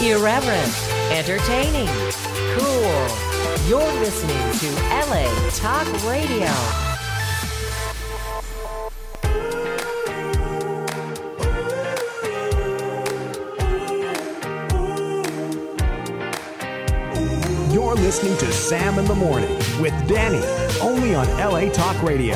Irreverent, entertaining, cool. You're listening to LA Talk Radio. You're listening to Sam in the Morning with Danny, only on LA Talk Radio.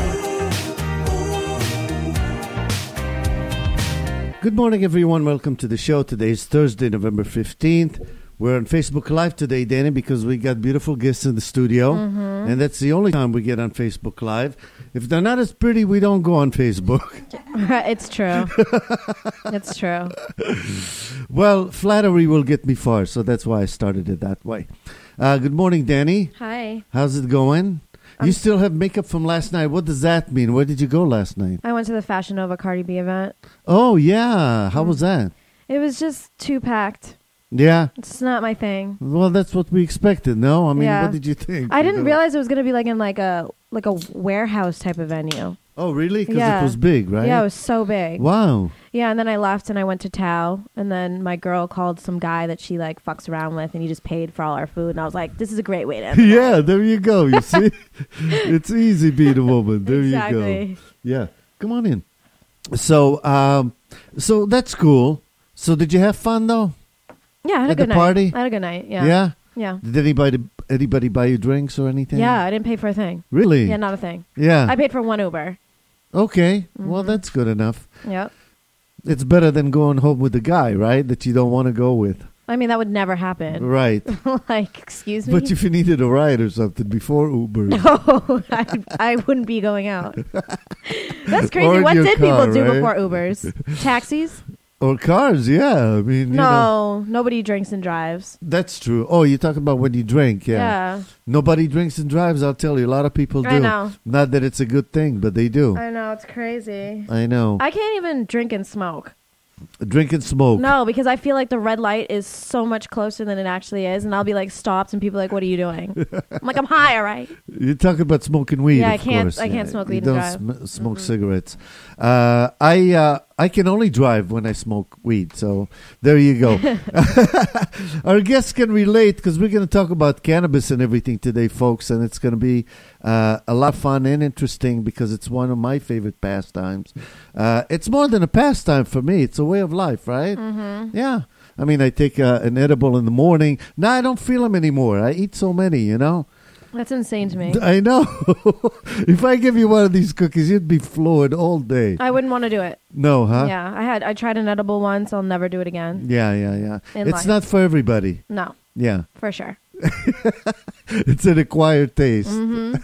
Good morning, everyone. Welcome to the show. Today is Thursday, November 15th. We're on Facebook Live today, Danny, because we got beautiful guests in the studio. And that's the only time we get on Facebook Live. If they're not as pretty, we don't go on Facebook. It's true. It's true. Well, flattery will get me far, so that's why I started it that way. Good morning, Danny. Hi. How's it going? You still have makeup from last night. What does that mean? Where did you go last night? I went to the Fashion Nova Cardi B event. Oh, yeah. How was that? It was just too packed. Yeah. It's not my thing. Well, that's what we expected, no? I mean, Yeah. what did you think? I didn't realize it was going to be like in like a warehouse type of venue. Oh, really? Because Yeah. it was big, right? Yeah, it was so big. Wow. Yeah, and then I left and I went to Tao, and then my girl called some guy that she like fucks around with, and he just paid for all our food, and I was like, this is a great way to end the Yeah, night. there you go. You see? It's easy being a woman. There you go. Exactly. Yeah. Come on in. So, so that's cool. So did you have fun, though? Yeah, I had a At good the night. party? I had a good night. Yeah. Yeah? Yeah. Did anybody buy you drinks or anything? Yeah, I didn't pay for a thing. Really? Yeah, not a thing. Yeah. I paid for one Uber. Okay. Well, that's good enough. Yep. It's better than going home with a guy, right? That you don't want to go with. I mean, that would never happen. Right. Like, excuse me? But if you needed a ride or something before Uber. No, I wouldn't be going out. That's crazy. Or in What your did car, people do right? before Ubers? Taxis? Or cars, yeah. I mean, you know. No, nobody drinks and drives. That's true. Oh, you're talking about when you drink, yeah. Yeah. Nobody drinks and drives, I'll tell you. A lot of people do. I know. Not that it's a good thing, but they do. I know, it's crazy. I know. I can't even drink and smoke. Drink and smoke. No, because I feel like the red light is so much closer than it actually is, and I'll be like stopped, and people are like, "What are you doing?" I'm like, "I'm high, all right." You're talking about smoking weed, Yeah, of I can't- course. I can't smoke weed You and don't drive. smoke cigarettes. I can only drive when I smoke weed, so there you go. Our guests can relate because we're going to talk about cannabis and everything today, folks, and it's going to be a lot of fun and interesting because it's one of my favorite pastimes. It's more than a pastime for me. It's a way of life, right? Mm-hmm. Yeah. I mean, I take an edible in the morning. Now I don't feel them anymore. I eat so many, you know. That's insane to me. I know. If I give you one of these cookies, you'd be floored all day. I wouldn't want to do it. No, huh? Yeah, I tried an edible once. I'll never do it again. Yeah. In It's life. not for everybody. No, Yeah. for sure. It's an acquired taste. Mm-hmm.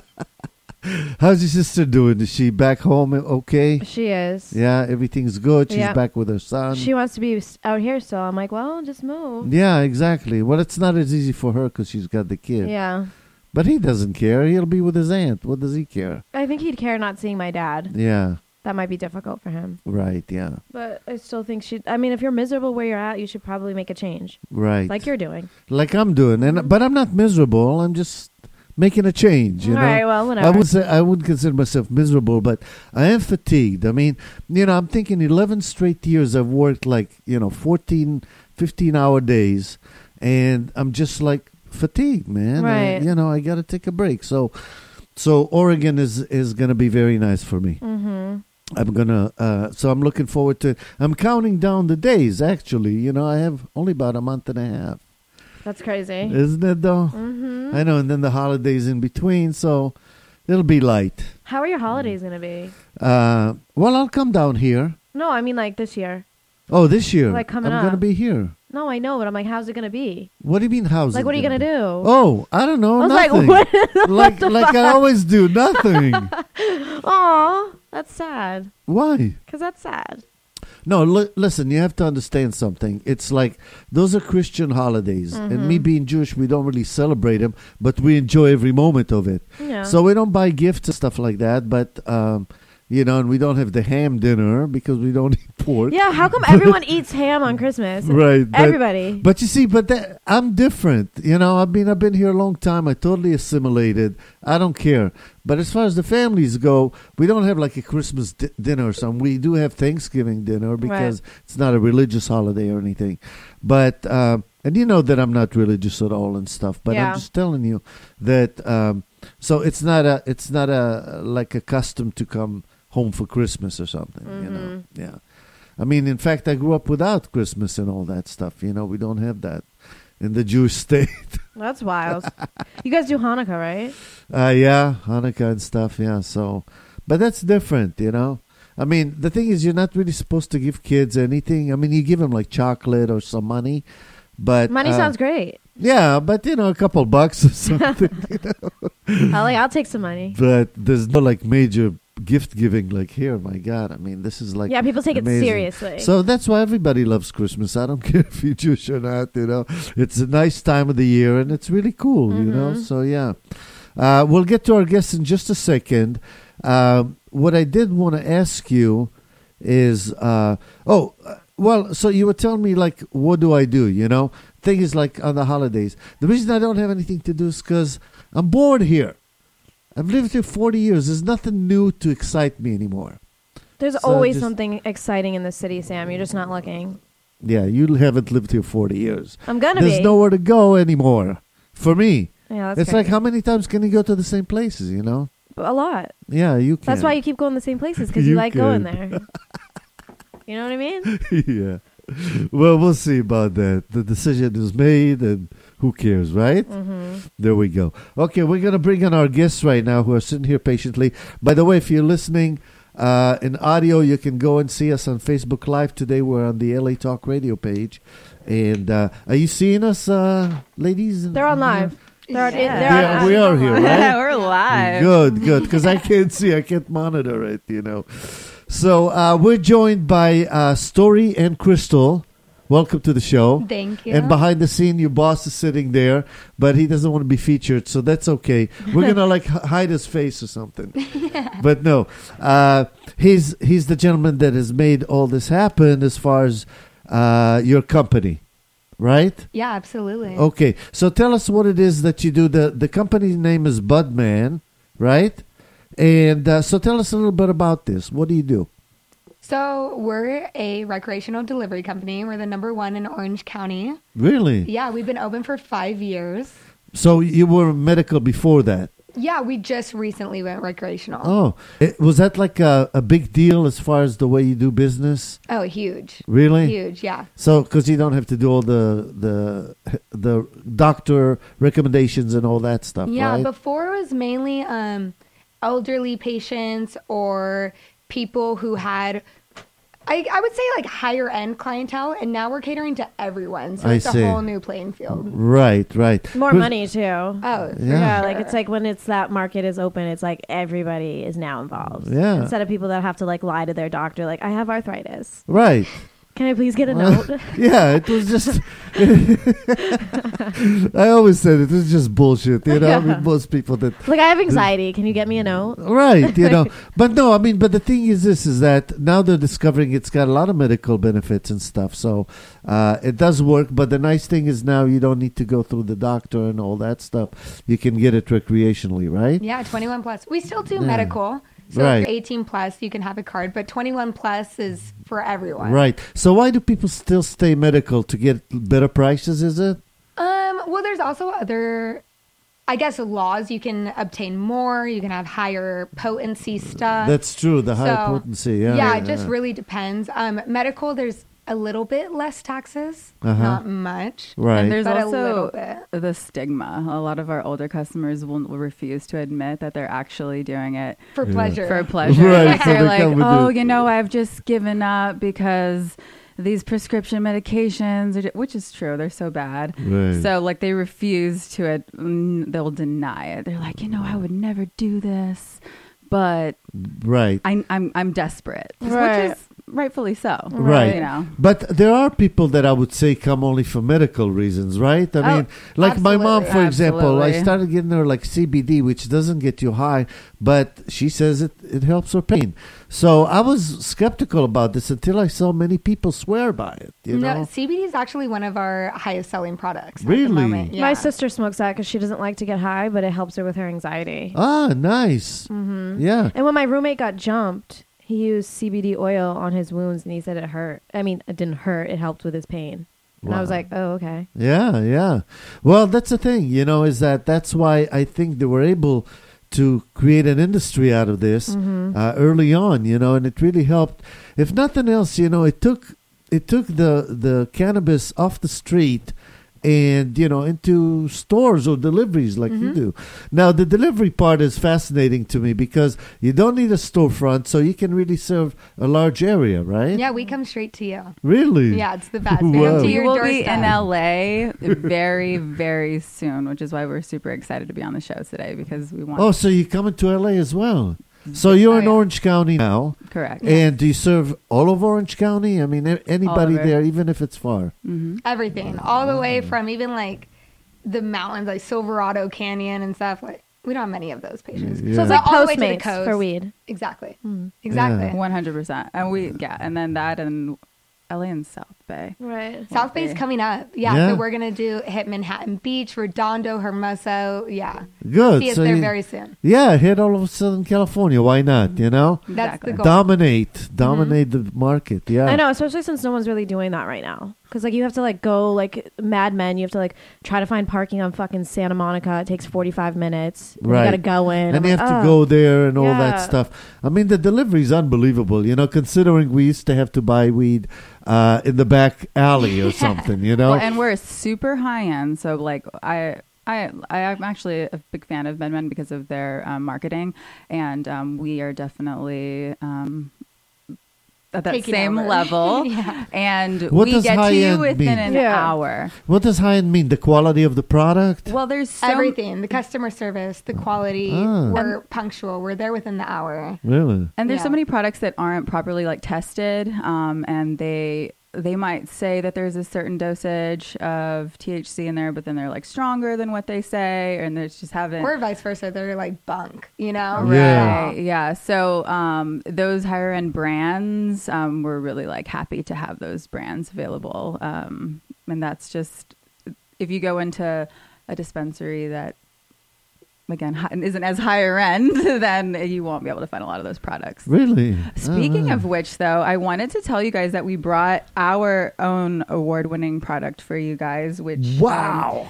How's your sister doing? Is she back home okay? She is. Yeah, everything's good. She's Yeah. back with her son. She wants to be out here, so I'm like, well, just move. Yeah, exactly. Well, it's not as easy for her because she's got the kid. Yeah. But he doesn't care. He'll be with his aunt. What does he care? I think he'd care not seeing my dad. Yeah, That might be difficult for him. right, yeah, But I still think I mean, if you're miserable where you're at, you should probably make a change. right. Like you're doing. Like I'm doing. But I'm not miserable. I'm just making a change, you All know? right, well, whatever. I wouldn't consider myself miserable, but I am fatigued. I mean, you know, I'm thinking 11 straight years I've worked 14, 15-hour days, and I'm just like fatigued, man. Right. I got to take a break. So Oregon is going to be very nice for me. Mm-hmm. I'm gonna. So I'm looking forward to. I'm counting down the days. Actually, I have only about a month and a half. That's crazy. Isn't it though? Mm-hmm. I know, and then the holidays in between, so it'll be light. How are your holidays going to be? Well, I'll come down here. No, I mean like this year. Oh, this year. Like coming I'm going to up. be here. No, I know, but I'm like, how's it going to be? What do you mean, how's Like, it what are you gonna going to be? do? Oh, I don't know. I was nothing. like, what? like I always do, nothing. Aw, that's sad. Why? Because that's sad. No, listen, you have to understand something. It's like those are Christian holidays. And me being Jewish, we don't really celebrate them, but we enjoy every moment of it. Yeah. So we don't buy gifts and stuff like that. But and we don't have the ham dinner because we don't eat pork. Yeah, how come everyone eats ham on Christmas? Right. Everybody. But you see, I'm different. I've been here a long time. I totally assimilated. I don't care. But as far as the families go, we don't have like a Christmas dinner or something. We do have Thanksgiving dinner because it's not a religious holiday or anything. But and you know that I'm not religious at all and stuff. But I'm just telling you that. So it's not a like a custom to come home for Christmas or something. Yeah. I mean, in fact, I grew up without Christmas and all that stuff. We don't have that in the Jewish state. That's wild. You guys do Hanukkah, right? Yeah, Hanukkah and stuff. Yeah. So, but that's different. I mean, the thing is, you're not really supposed to give kids anything. I mean, you give them like chocolate or some money, but money sounds great. Yeah, but a couple bucks or something. I'll take some money. But there's no like major gift giving like here. My God, I mean, this is like people take amazing. it seriously. So that's why everybody loves Christmas. I don't care if you're Jewish or not. It's a nice time of the year and it's really cool. So yeah, we'll get to our guests in just a second. What I did want to ask you is, well, so you were telling me like, what do I do? Thing is like on the holidays. The reason I don't have anything to do is because I'm bored here. I've lived here 40 years. There's nothing new to excite me anymore. There's always something exciting in the city, Sam. You're just not looking. Yeah, you haven't lived here 40 years. I'm gonna There's nowhere to go anymore for me. Yeah, that's it's like how many times can you go to the same places, A lot. Yeah, you can. That's why you keep going to the same places, because you like going there. You know what I mean? Yeah. Well, we'll see about that. The decision is made, and who cares, right? There we go. Okay, we're going to bring in our guests right now who are sitting here patiently. By the way, if you're listening in audio, you can go and see us on Facebook Live. Today we're on the LA Talk Radio page. And are you seeing us, ladies? They're on live. We are here, right? We're live. Good, because I can't see. I can't monitor it, So we're joined by Story and Crystal. Welcome to the show. Thank you. And behind the scene, your boss is sitting there, but he doesn't want to be featured, so that's okay. We're going to hide his face or something. Yeah. But no, he's the gentleman that has made all this happen as far as your company. Right? Yeah, absolutely. Okay, so tell us what it is that you do. The company's name is Budman, right? And so tell us a little bit about this. What do you do? So we're a recreational delivery company. We're the #1 in Orange County. Really? Yeah, we've been open for 5 years. So you were medical before that? Yeah, we just recently went recreational. Oh, was that like a big deal as far as the way you do business? Oh, huge. Really? Huge, yeah. So, because you don't have to do all the doctor recommendations and all that stuff, yeah, right? before it was mainly elderly patients or people who had, I would say like higher end clientele, and now we're catering to everyone. So it's a whole new playing field. Right. More money too. Oh, yeah. Like it's like when that market is open, it's like everybody is now involved. Yeah. Instead of people that have to like lie to their doctor, like I have arthritis. Right. Can I please get a note? Yeah, it was just. I always said it was just bullshit. I mean, most people that. Like, I have anxiety. Can you get me a note? Right, But no, I mean, but the thing is is that now they're discovering it's got a lot of medical benefits and stuff. So it does work. But the nice thing is now you don't need to go through the doctor and all that stuff. You can get it recreationally, right? Yeah, 21 plus. We still do medical. So if you're 18 plus, you can have a card, but 21 plus is for everyone. Right. So why do people still stay medical? To get better prices, is it? Well, there's also other, I guess, laws. You can obtain more. You can have higher potency stuff. That's true. The higher potency. Yeah. Yeah, it just really depends. Medical, there's a little bit less taxes, not much. Right. And there's but also the stigma. A lot of our older customers will refuse to admit that they're actually doing it for pleasure. For pleasure. Right. So they're like, oh, I've just given up because these prescription medications, which is true, they're so bad. Right. So like they refuse to, they'll deny it. They're like, I would never do this, but right. I'm desperate, Right. which is rightfully so. Right. You know. But there are people that I would say come only for medical reasons, right? I mean, like my mom, for example, I started getting her like CBD, which doesn't get you high, but she says it helps her pain. So I was skeptical about this until I saw many people swear by it. You know? CBD is actually one of our highest selling products. Really? At the moment. Yeah. My sister smokes that because she doesn't like to get high, but it helps her with her anxiety. Ah, nice. Mm-hmm. Yeah. And when my roommate got jumped, he used CBD oil on his wounds, and he said it hurt. I mean, it didn't hurt. It helped with his pain. And I was like, oh, okay. Yeah, yeah. Well, that's the thing, you know, is that's why I think they were able to create an industry out of this early on, you know, and it really helped. If nothing else, you know, it took the cannabis off the street and, you know, into stores or deliveries like you do. Now, the delivery part is fascinating to me because you don't need a storefront, so you can really serve a large area, right? Yeah, we come straight to you. Really? Yeah, it's the best. Whoa. We come to We your will be doorstep. in LA very, very soon, which is why we're super excited to be on the show today because we want. Oh, so you're coming to LA as well? So you're in Orange County now. Correct. And do you serve all of Orange County? I mean, anybody over. there, even if it's far? Everything, all the way from even like the mountains, like Silverado Canyon and stuff. Like we don't have many of those patients. Yeah. So it's But like all the way to the Postmates coast. for weed. Exactly. Mm. Exactly. 100%. And and then that and LA and South Bay. Right. South Bay's coming up. Yeah, Yeah. so we're going to hit Manhattan Beach, Redondo, Hermoso. Yeah. Good. See us So there you- very soon. Yeah, hit all of Southern California. Why not? You know, That's the goal. dominate the market. Yeah, I know, especially since no one's really doing that right now. Because like you have to like go like Mad Men. You have to like try to find parking on fucking Santa Monica. It takes 45 minutes. Right. You got to go in. and I'm you like, have to oh. go there and all that Yeah. stuff. I mean, the delivery is unbelievable. You know, considering we used to have to buy weed in the back alley or something. You know, Well, and we're super high end. So like I'm actually a big fan of MedMen because of their marketing, and we are definitely at that Taking same over. level. Yeah. And What we does get to high you end within mean? an Yeah. hour. what does high end mean? The quality of the product? Well, there's so Everything, the customer service, the quality. Ah. We're punctual. We're there within the hour. Really? And there's so Yeah. many products that aren't properly like tested, and they might say that there's a certain dosage of THC in there, but then they're like stronger than what they say, and they just haven't. Or vice versa. They're like bunk, you know? Yeah. Right. Yeah. So those higher end brands, we're really like happy to have those brands available, and that's just if you go into a dispensary that. Again, isn't as higher end, then you won't be able to find a lot of those products. Really? Speaking Ah. of which, though, I wanted to tell you guys that we brought our own award-winning product for you guys, which Wow.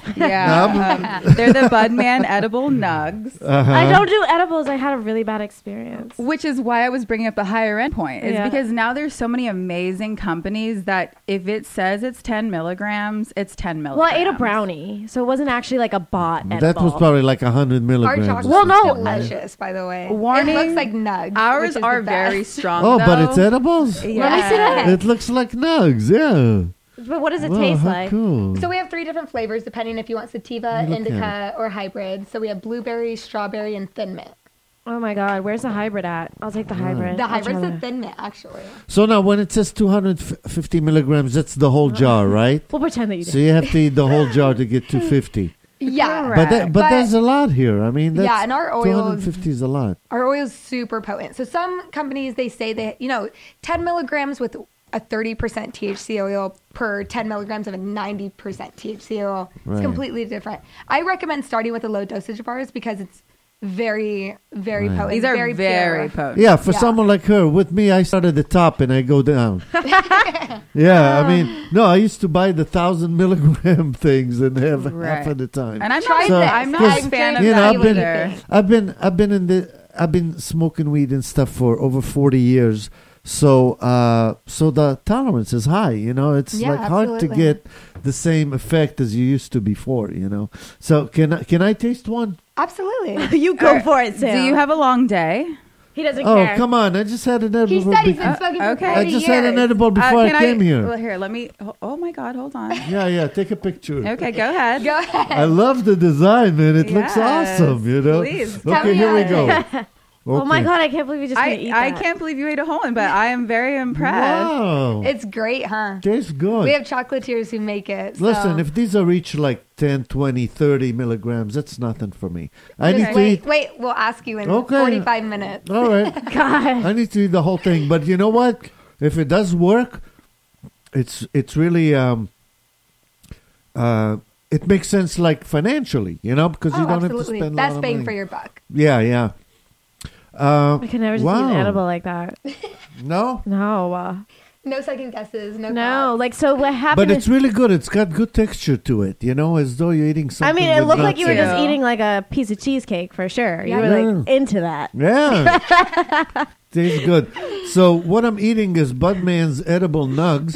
they're the Budman Edible Nugs, I don't do edibles. I had a really bad experience. which is why I was bringing up the higher end point. Is Yeah. because now there's so many amazing companies that if it says it's 10 milligrams, it's 10 milligrams. Well, I ate a brownie, so it wasn't actually like a bot edible. That was probably like 100 Our milligrams. chocolate Well, no, delicious, by the way. Warning, It looks like nugs. Ours which is are the best. very strong. Oh, but though. it's edibles? Yeah. Let me see that. It looks like nugs, yeah. But what does it Wow, taste how like? cool. So we have 3 different flavors depending if you want sativa, Look indica, or hybrid. So we have blueberry, strawberry, and thin mint. Oh my god, where's the hybrid at? I'll take the hybrid. The I'll try hybrid's the that. thin mint, actually. So now when it says 250 milligrams, that's the whole jar, right? We'll pretend that you did. So you have to eat the whole jar to get 250. Yeah. Correct. But But- there's a lot here. I mean, that's, Yeah, and our oils- 250 is a lot. Our oil is super potent. So some companies, they say that, 10 milligrams with a 30% THC oil per 10 milligrams of a 90% THC oil. Right. It's completely different. I recommend starting with a low dosage of ours because it's very, very Right. potent. These are very, very pure. potent. Yeah, for Yeah. someone like her, with me, I start at the top and I go down. Yeah, I mean, no, I used to buy the 1,000 milligram things and have half Right. of the time. And I'm Try not, this. I'm not Because, a fan of you know, that I've been- either. I've been smoking weed and stuff for over 40 years. So the tolerance is high, it's Yeah, like hard to absolutely. get the same effect as you used to before, So can I taste one? Absolutely. You go for it, Sam. Do you have a long day? He doesn't Oh, care. come on. I just had an edible. He said he's be- been smoking for okay. 40 I just years. had an edible before I Can came here. Well, here, let me. Oh my God, hold on. Yeah, take a picture. Okay, go ahead. Go ahead. I love the design, man. It looks Yes, awesome, please. Okay, me here we about go. Oh my God, I can't believe you just gonna eat that. I can't believe you ate a whole one, but I am very impressed. Wow. It's great, huh? Tastes good. We have chocolatiers who make it. So. Listen, if these are each like 10, 20, 30 milligrams, that's nothing for me. I need to eat. Wait, we'll ask you in 45 minutes. All right. God. I need to eat the whole thing. But you know what? If it does work, it's really it makes sense like financially, because you don't have to spend a lot of money. Best bang for your buck. Yeah. I could never just eat an edible like that. No? No. No second guesses. No. No. Like, so what happened? But it's really good. It's got good texture to it, as though you're eating something. I mean, it looked like you were nuts. just eating like a piece of cheesecake for sure. Yeah. You were like into that. Yeah. Tastes good. So what I'm eating is Budman's edible nugs.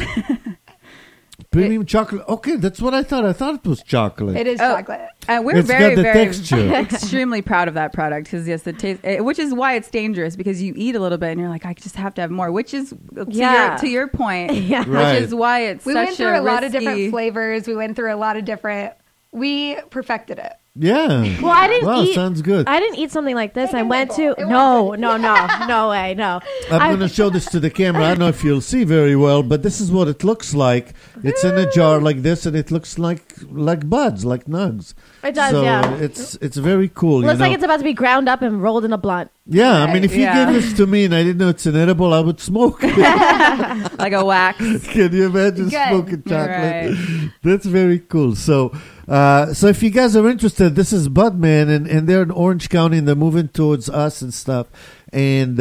Premium chocolate. Okay, that's what I thought. I thought it was chocolate. It is chocolate. We're It's very, got the very texture. extremely proud of that product because yes, the taste, which is why it's dangerous because you eat a little bit and you're like, I just have to have more. Which is to your point, Yeah. Right. which is why it's We such went through a lot of risky- different flavors. We went through a lot of different. We perfected it. Yeah. Well, I didn't Wow, eat. sounds good. I didn't eat something like this. Take I a went nibble. to It no won't way, no. I'm going to show this to the camera. I don't know if you'll see very well, but this is what it looks like. It's in a jar like this, and it looks like buds, like nugs. It does, so yeah. it's very cool. Looks like it's about to be ground up and rolled in a blunt. Yeah, I mean, if you Yeah. gave this to me and I didn't know it's an edible, I would smoke. like a wax. Can you imagine Good. smoking chocolate? Right. That's very cool. So if you guys are interested, this is Budman, and they're in Orange County, and they're moving towards us and stuff. And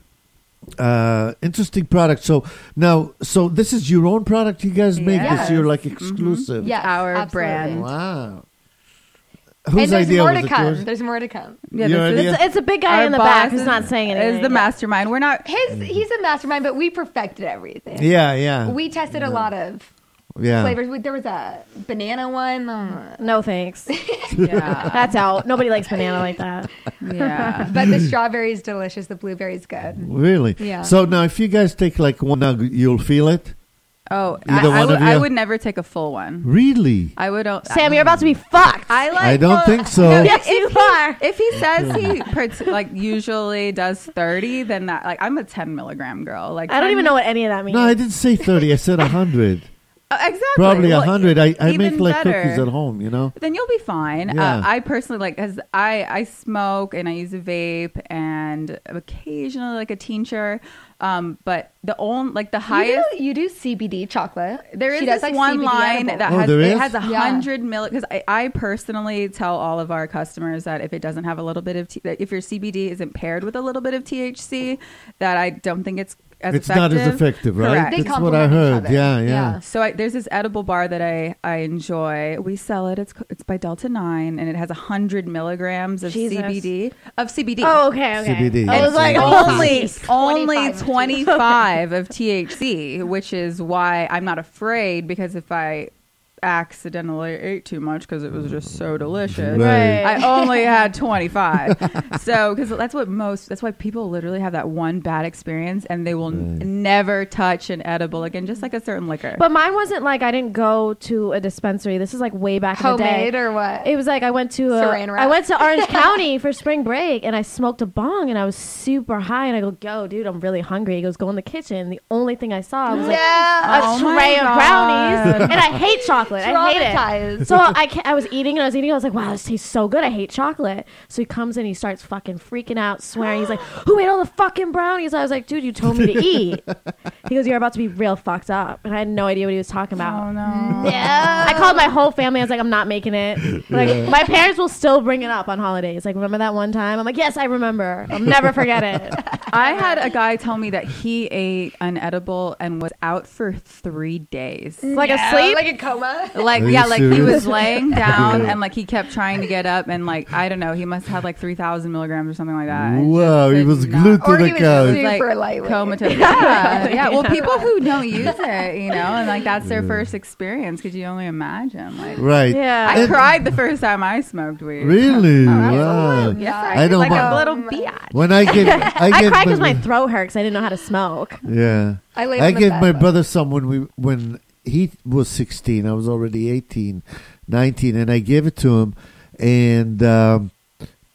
interesting product. So this is your own product you guys make. Yes. This year, like exclusive. Yes, Our absolutely. brand. Wow. And Whose there's idea more was to it? come. Yours? There's more to come. Yeah, Your this is- idea? It's a big guy Our in the boss back who's not saying anything. Is the mastermind. We're not. He's a mastermind, but we perfected everything. Yeah. We tested a lot of Yeah. flavors. There was a banana one. No thanks. Yeah. That's out. Nobody likes banana like that. Yeah. But the strawberry is delicious. The blueberry is good. Really? Yeah. So now, if you guys take like one nug, you'll feel it. Oh, Either one of you? I would never take a full one. Really? I would. Sam, you're about to be fucked. I don't think so. Yes, you are. If he says he usually does 30, then that I'm a 10 milligram girl. Like I don't 10 even know what any of that means. No, I didn't say 30. I said 100. Exactly. Probably Well, 100. I even make like better. cookies at home, Then you'll be fine. Yeah. I personally because I smoke and I use a vape and occasionally like a tincture. But the highest. You do CBD chocolate. There is She this does, like, one CBD line edible. that Oh, has there it is? has Yeah. 100 because I personally tell all of our customers that if it doesn't have a little bit of that if your CBD isn't paired with a little bit of THC, that I don't think it's as It's effective. not as effective, right? Correct. They That's what I complement each heard. other. Yeah. Yeah. So there's this edible bar that I enjoy. We sell it. It's by Delta 9, and it has 100 milligrams of Jesus. CBD. Oh, okay. CBD. I was like, only 25. 25 of THC, which is why I'm not afraid because if I accidentally ate too much because it was just so delicious. Right. I only had 25. So, because that's why people literally have that one bad experience and they will never touch an edible again, just like a certain liquor. But mine wasn't like I didn't go to a dispensary. This is like way back in the Homemade day. or what? It was like I went to Saran wrap. I went to Orange County for spring break and I smoked a bong and I was super high and I go, yo, dude, I'm really hungry. He goes, go in the kitchen. The only thing I saw was like a Oh my tray of God. brownies, and I hate chocolate. I hate it. Traumatized. So I was eating. I was like, wow, this tastes so good. I hate chocolate. So he comes in, he starts fucking freaking out, swearing. He's like, who ate all the fucking brownies? I was like, dude, you told me to eat. He goes, you're about to be real fucked up. And I had no idea what he was talking about. Oh no. Yeah. I called my whole family. I was like, I'm not making it. Like my parents will still bring it up on holidays. Like, remember that one time? I'm like, yes, I remember. I'll never forget it. I had a guy tell me that he ate an edible and was out for 3 days. Like asleep. Like a coma. Like, Are yeah, you like he serious? was laying down and like he kept trying to get up and like, I don't know, he must have had like 3,000 milligrams or something like that. And Wow, just he was did not- glued to Or the he was couch. super like lightweight. comatose. Yeah. Well, people who don't use it, you know, and like that's their first experience. Could you only imagine? Like, Right. Yeah. I cried the first time I smoked weed. Really? Oh, Wow. absolutely. Yes, I I did, don't like mind. a little biatch. When I get, I cried because my throat hurt because I didn't know how to smoke. Yeah. I laid I on the gave bed, my but- brother some when he was 16. I was already 18, 19, and I gave it to him, and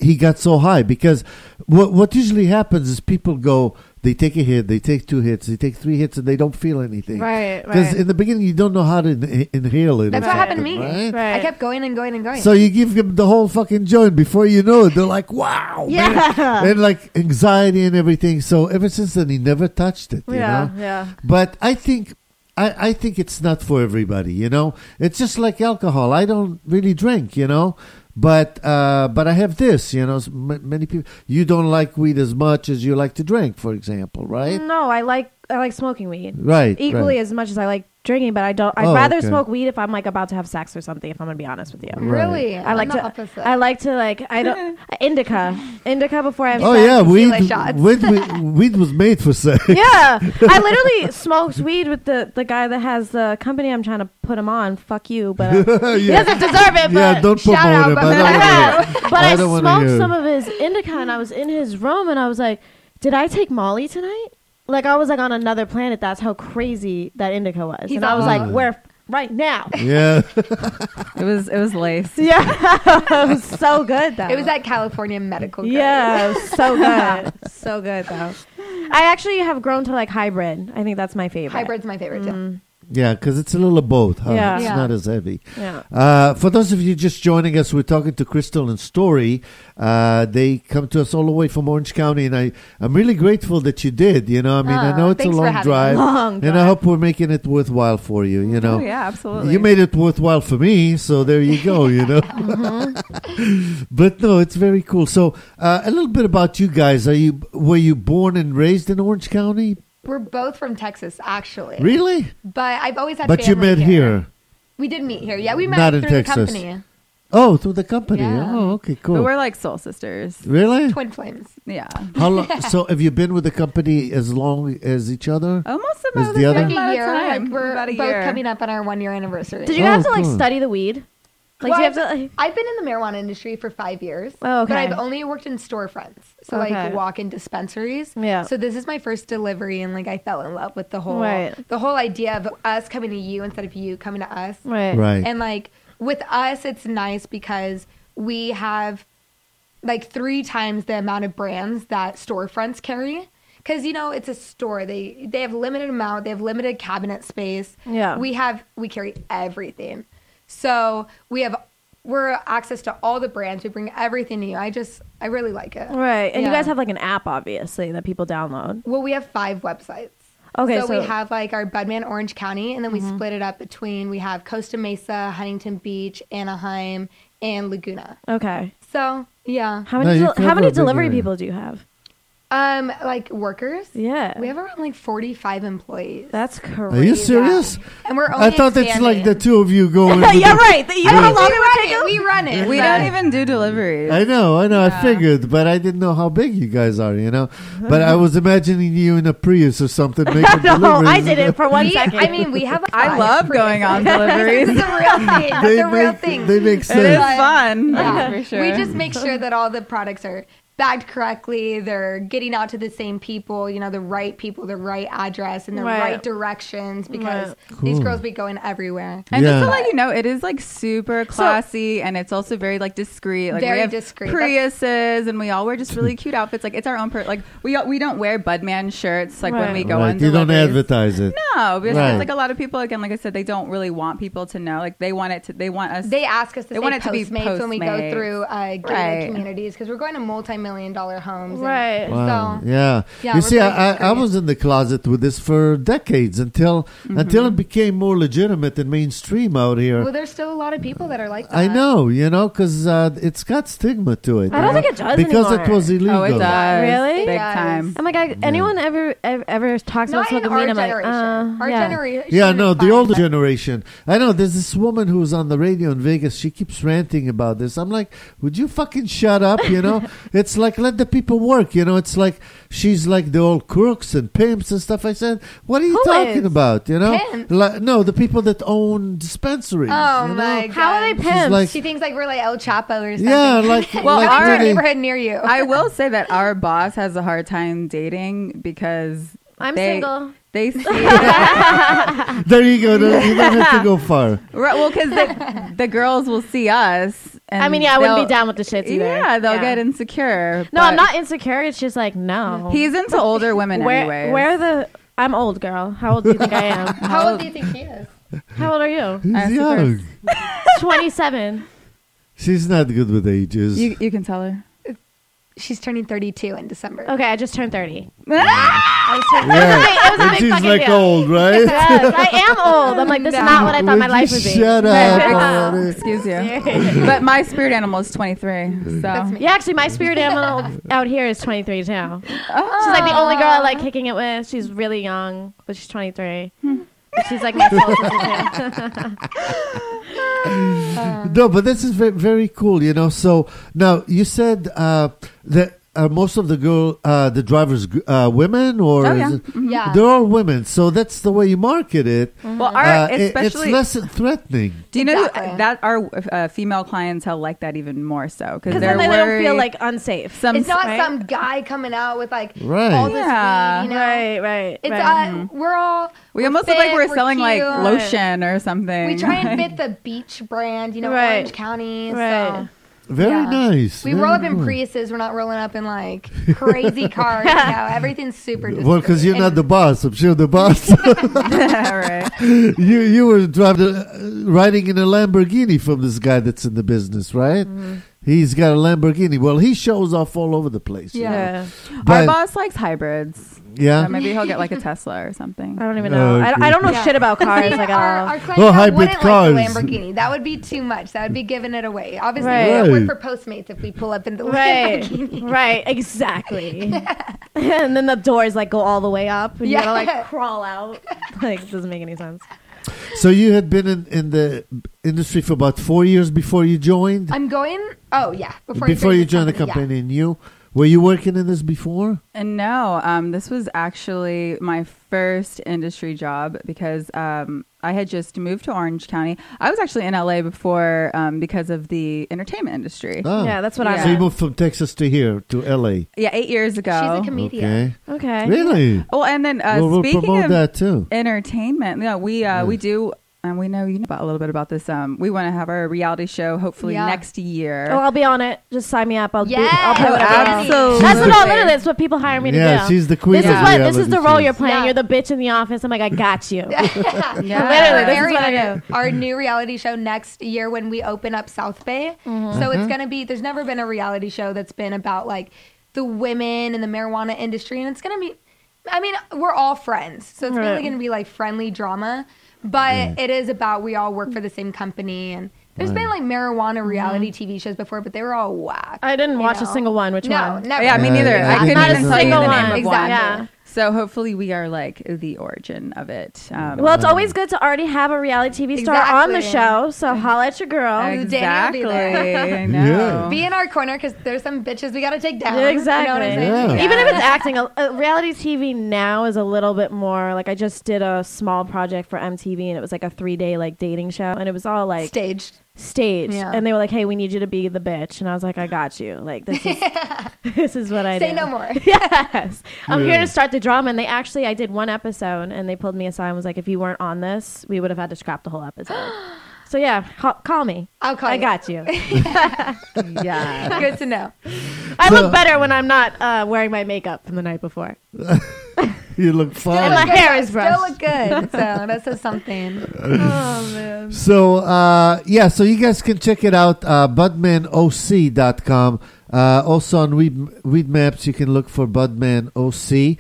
he got so high because what usually happens is people go, they take a hit, they take 2 hits, they take 3 hits, and they don't feel anything. Right. Because in the beginning, you don't know how to inhale it. That's what happened to me. Right? I kept going and going and going. So you give them the whole fucking joint. Before you know it, they're like, wow. Yeah. Man. And like anxiety and everything. So ever since then, he never touched it, you know? Yeah. But I think it's not for everybody, you know? It's just like alcohol. I don't really drink, you know? But I have this, you know. Many people, you don't like weed as much as you like to drink, for example, right? No, I like smoking weed. Right. Equally right. as much as I like drinking, but I don't. I'd rather smoke weed if I'm like about to have sex or something. If I'm gonna be honest with you. Really, I like I'm to. the opposite. I like to like. I don't indica before I have. Oh sex. yeah, shots. weed was made for sex. Yeah, I literally smoked weed with the guy that has the company I'm trying to put him on. Fuck you, but he doesn't deserve it. But Yeah, don't promote out, him. but- I don't want to. but I don't wanna smoked hear. some of his indica, and I was in his room, and I was like, "Did I take Molly tonight?" Like I was like on another planet. That's how crazy that indica was, He's and I was like, on. "Where right now?" Yeah. It was laced. Yeah, it was so good though. It was that California medical. grade. Yeah, it was so good, so good though. I actually have grown to like hybrid. I think that's my favorite. Hybrid's my favorite too. Yeah, because it's a little of both. Huh? Yeah. It's Yeah. not as heavy. Yeah. For those of you just joining us, we're talking to Crystal and Story. They come to us all the way from Orange County, and I'm really grateful that you did. You know, I mean, I know it's a thanks for long having drive, me. Long and I drive. hope we're making it worthwhile for you. You know, Oh, yeah, absolutely. you made it worthwhile for me, so there you go. You know, but no, it's very cool. So, a little bit about you guys. Were you born and raised in Orange County? We're both from Texas, actually. Really? But I've always had. But you family met here. We did meet here. Yeah, we met Not in through Texas. the company. Oh, through the company. Yeah. Oh, okay, cool. But we're like soul sisters. Really? Twin flames. Yeah. How long? So have you been with the company as long as each other? Almost Is about the the other- same Like a amount of year. Like time. we're About a both year. coming up on our 1 year anniversary. Did you guys have to like cool. study the weed? Like, Well, do you have to? Like, I've been in the marijuana industry for 5 years. Oh, okay. But I've only worked in storefronts. So Okay. like walk-in dispensaries. Yeah. So this is my first delivery and like I fell in love with the whole Right. idea of us coming to you instead of you coming to us. right. Right. And like with us it's nice because we have like 3 times the amount of brands that storefronts carry. Because, you know, it's a store. They have limited amount. They have limited cabinet space. Yeah. We carry everything. So we're access to all the brands. We bring everything to you. I really like it. Right. And you Yeah. guys have like an app, obviously, that people download. Well, we have 5 websites. Okay, So so- we have like our Budman Orange County, and then we split it up between, we have Costa Mesa, Huntington Beach, Anaheim, and Laguna. Okay. So, yeah. How No, many you how cover many a big delivery area. people do you have? Like workers. Yeah. We have around like 45 employees. That's crazy. Are you serious? And we're only I thought it's like the expanding. two of you going. Yeah, right. You know how long we it would run take you? it. We run it. We but- don't even do deliveries. I know. I Yeah. figured, but I didn't know how big you guys are. You know, but I was imagining you in a Prius or something making No, deliveries. I did it for 1 We, second. I mean, we have. Like I 5 love Prius. going on deliveries. It's a real thing. That's They a real make thing. they make It is sense. But- fun. Yeah. For sure. We just make sure that all the products are bagged correctly. They're getting out to the same people, you know, the right people, the right address, and the Right. right directions because Right. these Cool. girls be going everywhere. And just Yeah. to let you know, it is like super classy and it's also very like discreet. Like Very we have discreet. Priuses and we all wear just really cute outfits. Like it's our own like we don't wear Budman shirts like when Right. we go Right. on You don't deliveries. advertise it. No, because Right. like a lot of people again, like I said, they don't really want people to know. Like they want us. They ask us to They say want it to be Postmates when we go Postmates. through gated Right. communities because we're going to multi-million-dollar homes. and Right. Wow. So, Yeah. Yeah, You we're see, very I discreet. was in the closet with this for decades until it became more legitimate and mainstream out here. well, there's still a lot of people that are like that. I know, you know, because it's got stigma to it. I you don't know? think it does because anymore. it was illegal. Oh, it does. Really? Big It does. time. Oh my god! Anyone ever talks Not about in smoking our weed? I'm generation. like, Our yeah. generation. Yeah, is no, the fine, older but- generation. I know there's this woman who's on the radio in Vegas. She keeps ranting about this. I'm like, would you fucking shut up? You know, it's like let the people work. You know, it's like she's like the old crooks and pimps and stuff. I said, what are you Who talking is? about? You know, Pimps? no, the people that own dispensaries. Oh you know? my god! How are they pimps? like- She thinks like we're like El Chapo or something. Yeah, like Well, like our really- neighborhood near you. I will say that our boss has a hard time dating because I'm they, single. They see There you go. You don't have to go far. right, well, because the girls will see us I mean, yeah, I wouldn't be down with the shits either. Yeah, they'll get insecure. No, I'm not insecure. It's just like, no. He's into older women anyway. I'm old, girl. How old do you think I am? How old do you think she is? How old are you? He's young. 27. She's not good with ages. You can tell her. She's turning 32 in December. Okay, I just turned 30. Yeah. It was a big She's fucking like deal. old, right? Yes, I am old. I'm like, this is not what I thought my life would be. Shut up already. Excuse you. But my spirit animal is 23. So Yeah, actually, my spirit animal out here is 23 too. She's like the only girl I like kicking it with. She's really young, but she's 23. She's like my soul sister. No, but this is very, very cool, So now you said that most of the drivers women, or Oh, yeah. is it, Yeah. they're all women. So that's the way you market it. well, It's especially less threatening. do you know Exactly. that our female clientele like that even more so Because they're then they don't worried feel like unsafe. It's not right? some guy coming out with like Right. all this Yeah. weed, Right. It's we're all we almost fit, look like we're selling like cute. lotion or something. We try and fit the beach brand, Right. Orange County. Right. So Very yeah. nice. we Very roll up in cool. Priuses. We're not rolling up in like crazy cars. Everything's super. Well, because you're not the boss. I'm sure the boss. right. you were riding in a Lamborghini from this guy that's in the business, right? Mm-hmm. He's got a Lamborghini. Well, he shows off all over the place. Yeah. Our But- boss likes hybrids. Yeah. So maybe he'll get like a Tesla or something. I don't even know. Okay. I don't know Yeah. shit about cars. See, Like our at all. clientele hybrid wouldn't cars. like the Lamborghini. That would be too much. That would be giving it away. Obviously, Right. we don't Right. work for Postmates if we pull up in the Right, Lamborghini. right, exactly. And then the doors like go all the way up, and you gotta Yeah. like crawl out. Like, it doesn't make any sense. So you had been in the industry for about 4 years before you joined? I'm going. Oh yeah, Before you joined the company, and were you working in this before? And no, this was actually my first industry job because I had just moved to Orange County. I was actually in LA before because of the entertainment industry. Oh. Yeah, that's what Yeah. So you I'm. moved from Texas to here, to LA. Yeah, 8 years ago. She's a comedian. Okay. Okay. Really? Well, and then Well, we'll speaking promote of that too. entertainment, we do. And we know about a little bit about this. We want to have our reality show hopefully Yeah. next year. Oh, I'll be on it. Just sign me up. I'll Yes. play whatever. Absolutely. That's what literally. That's what people hire me to Yeah, do. she's the queen This of is what. This reality is the role shows. you're playing. Yeah. You're the bitch in the office. I'm like, I got you. Yeah. Literally, this is what I do. Our new reality show next year when we open up South Bay. Mm-hmm. So it's gonna be. There's never been a reality show that's been about like the women in the marijuana industry, and it's gonna be. I mean, we're all friends, so it's Right. really gonna be like friendly drama. But it is about we all work for the same company, and there's been like marijuana reality TV shows before, but they were all whack. I didn't you watch a know? single one. Which No, one? never. Yeah, me neither. I I couldn't didn't even know tell you the that. name Single of one. one. Yeah. So hopefully we are like the origin of it. Well, it's always good to already have a reality TV star on the Exactly. show. So holla at your girl. Exactly. Danny will be there. I know. Yeah. Be in our corner because there's some bitches we gotta take down. Yeah, exactly. You know what I'm saying? Yeah. Even if it's acting, a reality TV now is a little bit more like I just did a small project for MTV and it was like a 3-day like dating show and it was all like Staged. staged Yeah. and they were like, hey, we need you to be the bitch, and I was like, I got you, like this is this is what I Say do. no more. Yes, I'm here Yeah. to start the drama. And I did one episode and they pulled me aside and was like, if you weren't on this, we would have had to scrap the whole episode. So yeah, call me. I'll call I you. got you. Yeah. Good to know. I So- look better when I'm not wearing my makeup from the night before. You look fine. And my hair is brushed. Still look good. So that says something. Oh man. So, so you guys can check it out, budmanoc.com. Also on Weed Maps, you can look for Budman OC.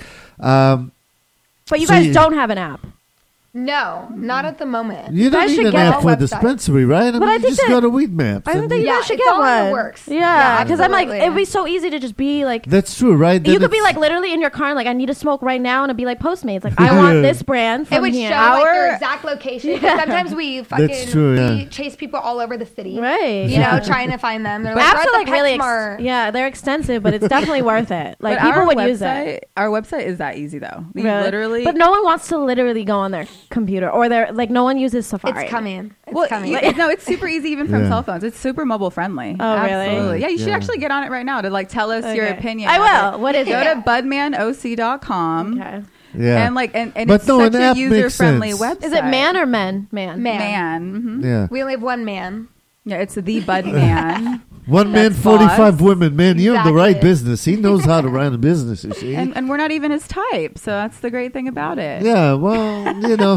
But you So guys you- don't have an app. No, not at the moment. You don't guys need should an get app a for a website. dispensary, right? But I think just that- go to Weed Maps. I think and- that you Yeah, guys should it's get all in the one. works. Yeah, Yeah, because I'm like, absolutely. it'd be so easy to just be like, That's true, right? you Then could be it's- like literally in your car and like, I need to smoke right now, and it'd be like Postmates. Like, I want this brand It from would here. show like their exact location. 'Cause sometimes we fucking true, yeah. we chase people all over the city. Right. You know, trying to find them. They're like, Apps we're are at like the really, PetSmart. yeah, they're extensive, but it's definitely worth it. Like But people our would website, use it. Our website is that easy though. We Really. literally. But no one wants to literally go on their computer or their like. No one uses Safari. It's coming. It's Well, coming. no, it's super easy even from Yeah. cell phones. It's super mobile friendly. Oh, really? Absolutely. Yeah, you should Yeah. actually get on it right now to like tell us your Okay. opinion. I of will. it. What is Go it? to budmanoc.com. Okay. Yeah. And like and But it's no, such an a app makes user friendly sense. website. Is it man or men? Man. Man. Man. Mhm. yeah. We only have one man. Yeah, it's the Bud Man. One man, That's 45 boss. women. Man, you're in the right Exactly. business. He knows how to run a business, you see. And we're not even his type, so that's the great thing about it. Yeah, well, you know,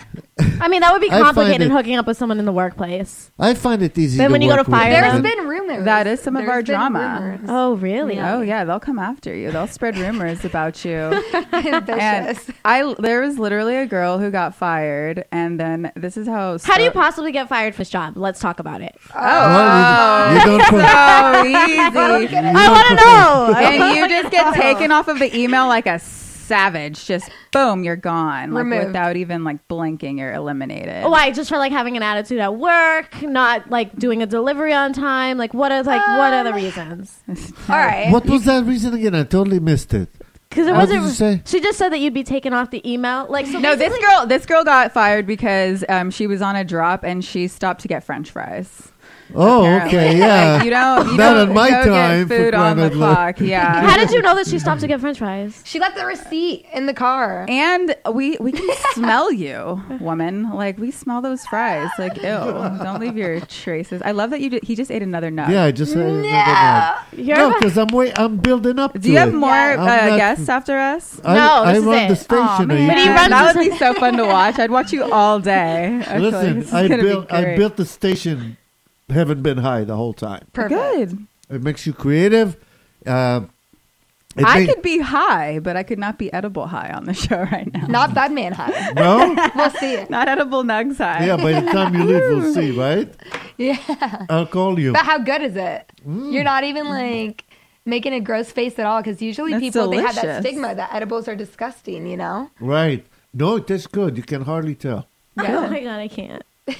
I mean, that would be I find complicated it- hooking up with someone in the workplace. I find it easy Then to when you go work to with fire There's them- women. been rumors. That is some of our There's been drama. rumors. Oh, really? Oh yeah, they'll come after you. They'll spread rumors about you. Ambitious. And there was literally a girl who got fired, and then this is how. How do you possibly get fired for this job? Let's talk about it. Well, you don't put, So easy. I want to know. And you just get taken off of the email like a savage. Just boom, you're gone. Like Removed. without even like blinking, you're eliminated. Why? Just for like having an attitude at work, not like doing a delivery on time. Like what are the reasons? All right. what was that reason again? I totally missed it. Because it What wasn't. did you say? She just said that you'd be taken off the email. Like so No, basically- this girl got fired because she was on a drop and she stopped to get French fries. Oh, Apparently. okay, yeah. Like, you don't Not on my go time, get for food on the crying out loud. clock. Yeah. How did you know that she stopped to get French fries? She left the receipt in the car. And we can smell you, woman. Like we smell those fries. Like ew. Don't leave your traces. I love that he just ate another nut. Yeah, I just said You're no, about- because I'm building up. Do you to have it. more I'm not- guests after us? I, No, I this is run it. the station. Aw, Are you man. he runs that the- would be so fun to watch. I'd watch you all day. Actually. Listen, This is I gonna be built great. the station. Haven't been high the whole time. Perfect. Good. It makes you creative. I could be high, but I could not be edible high on the show right now. Not Bud Man high. no. We'll see it. Not edible nugs high. Yeah, by the time you leave, we'll see, right? Yeah. I'll call you. But how good is it? Mm. You're not even like making a gross face at all because usually That's people they have that delicious. stigma that edibles are disgusting. You know. Right. No, it tastes good. You can hardly tell. Oh my god, I can't.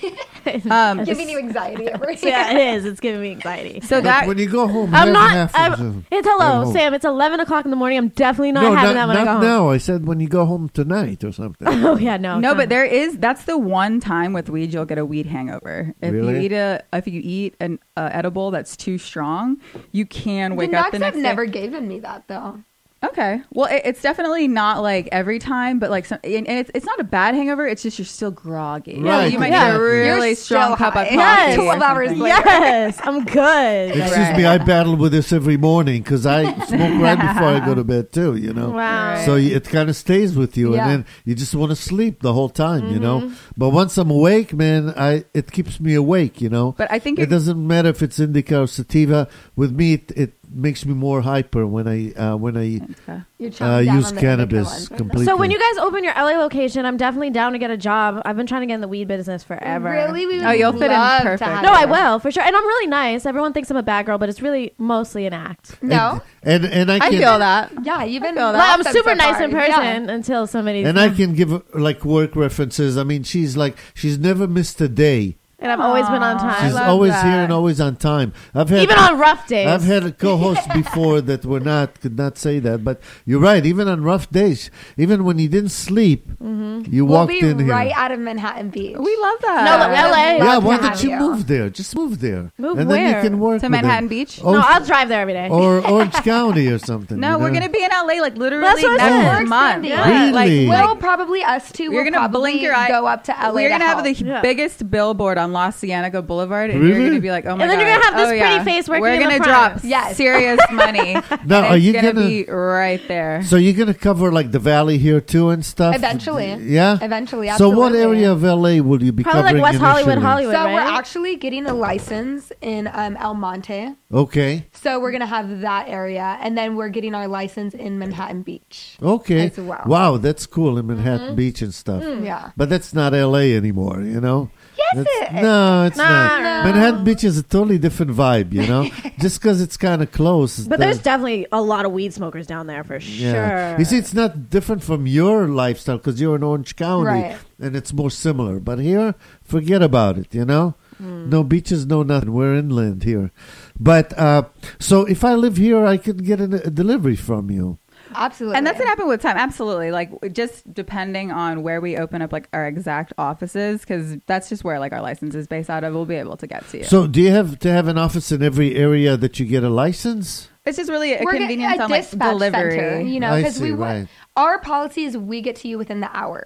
Giving you anxiety over here. Yeah, it is. It's giving me anxiety. So But that when you go home, I'm have not. half of them It's at hello, home. Sam. It's 11 o'clock in the morning. I'm definitely not No, having that when I go not home. now. I said when you go home tonight or something. Oh yeah, no. no, it's but not. that's the one time with weed you'll get a weed hangover. If Really? you eat an edible that's too strong, you can wake the up the nuts next have day. never given me that though. Okay. Well, it's definitely not like every time, but like and it's not a bad hangover. It's just you're still groggy. Right, You might yeah. need a really You're strong still cup of high. coffee. Yes. or 12 hours something. later. Yes, I'm good. Excuse me, I battle with this every morning because I smoke right before I go to bed too. You know. Wow. So it kind of stays with you, Yeah. and then you just want to sleep the whole time, you know. But once I'm awake, man, it keeps me awake, you know. But I think it doesn't matter if it's indica or sativa. With me, it makes me more hyper when I Okay. You're chomping down use on the cannabis indica one. completely. So when you guys open your LA location, I'm definitely down to get a job. I've been trying to get in the weed business forever. Really? We would Oh, you'll fit in love to perfect. have No, I you. will for sure. And I'm really nice. Everyone thinks I'm a bad girl, but it's really mostly an act. No. and I I can feel that. Yeah, you've been. feel that. Well, I'm awesome super so nice far. in Yeah. person until somebody. and I can give like work references. I mean, she's never missed a day. And I've always been on Aw. time. She's love always that. here and always on time. I've had Even on rough days. I've had a co-host before that could not say that, but you're right. Even on rough days, even when you didn't sleep, you We'll walked be in right here. out of Manhattan Beach. We love No, that. look, LA. Yeah, love why to don't have you you. move there? Just move there, Move and then where? you can work To with Manhattan it. Beach? Oh, No, I'll drive there every day. or Orange County or something. No, you we're know? gonna be in LA like literally That's what I said. next We're month. expanding. Really? We'll probably us two. We're will gonna probably blink your eye. Go up to LA. We're gonna to have the help. Yeah. biggest billboard on La Cienega Boulevard, and Really? you're gonna be like, "Oh my And then god!" you're gonna have this oh, pretty yeah. face working We're in the gonna front. drop Yes. serious money. Now, and are you it's gonna gonna? be right there? So you're gonna cover like the valley here too and stuff. Eventually. Yeah. Eventually, So what absolutely. area of LA will you be Probably covering like West Hollywood, initially? Hollywood, So right? we're actually getting a license in El Monte. Okay. So we're gonna have that area, and then we're getting our license in Manhattan Beach. Okay. As well. Wow, that's cool in Manhattan Beach and stuff. Yeah. But that's not LA anymore, you know? Yes, That's- it is. No, it's Nah, not. no. Manhattan Beach is a totally different vibe, you know? Just because it's kind of close. But there's definitely a lot of weed smokers down there for yeah. sure. You see, it's not different from your lifestyle because you're in Orange County Right. and it's more similar. But here, forget about it, you know? No beaches, no nothing. We're inland here. But so if I live here, I could get a delivery from you. Absolutely. And that's gonna happen with time. Absolutely. Like just depending on where we open up like our exact offices, because that's just where like our license is based out of. We'll be able to get to you. So do you have to have an office in every area that you get a license? it's just really a We're convenience a on like dispatch delivery. center, you know, I because see, right. our policy is we get to you within the hour.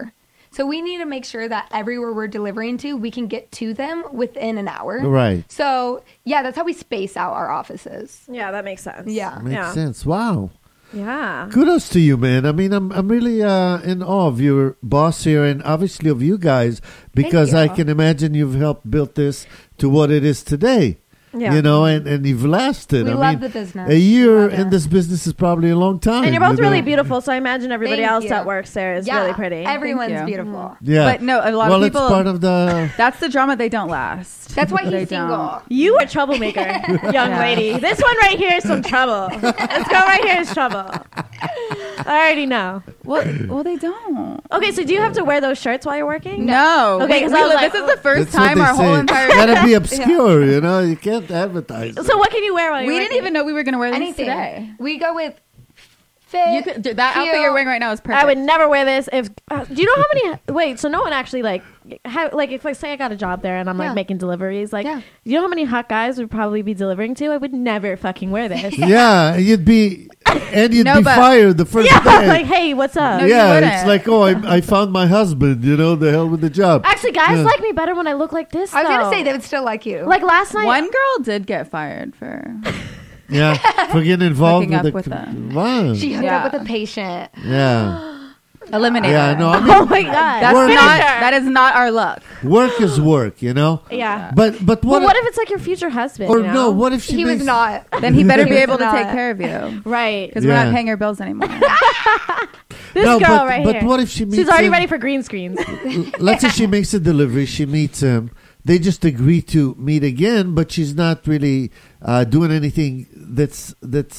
So we need to make sure that everywhere we're delivering to, we can get to them within an hour. Right. So, yeah, that's how we space out our offices. Yeah, that makes sense. Yeah. Makes sense. Wow. Yeah. Kudos to you, man. I mean, I'm really in awe of your boss here and obviously of you guys because I can imagine you've helped build this to what it is today. Yeah. You know, and you've lasted. We I love mean, the business. A year We love in it. this business is probably a long time. And you're both you know? really beautiful, so I imagine everybody Thank else you. that works there is really pretty. Everyone's you. beautiful. Yeah. But no, a lot well, of people. it's part of the. That's the drama. They don't last. That's why They he's don't. single. You are a troublemaker, young lady. This one right here is some trouble. This girl right here is trouble. I already know. Well, they don't. Okay, so do you have to wear those shirts while you're working? No. Okay, 'cause I was like, this is the first That's what time they our say. whole entire. Gotta be obscure, you know. You can't advertise. So what can you wear while you're We working? didn't even know we were going to wear these Anything. today. We go with fit. You could, that outfit you're wearing right now is perfect. I would never wear this if. Do you know how many? Wait, so no one actually like if I say I got a job there and I'm like Yeah. making deliveries, like Yeah. you know how many hot guys would probably be delivering to? I would never fucking wear this. Yeah, you'd be No, but- fired the first Yeah, day. like hey, what's up? No, you yeah, wouldn't. it's like, oh, I found my husband. You know, the hell with the job. Actually, guys Yeah. like me better when I look like this. I was going though. to say they would still like you. like last night. One girl did get fired for. Yeah, for getting involved Hooking up with with the. them. Wow. she hooked Yeah. up with a patient. Yeah, Eliminated. yeah. No, I mean, Oh my god, That's Work- not. That is not our look. work is work. You know. yeah. But Well, what? what if it's like your future husband? or you know? no? What if she He was makes- not. Then he better He be was able to not. take care of you Right. because we're Yeah. not paying your bills anymore. This No, girl but- right but here. what if she meets She's already him- ready for green screens. Let's say she makes a delivery. She meets him. They just agree to meet again, but she's not really doing anything that's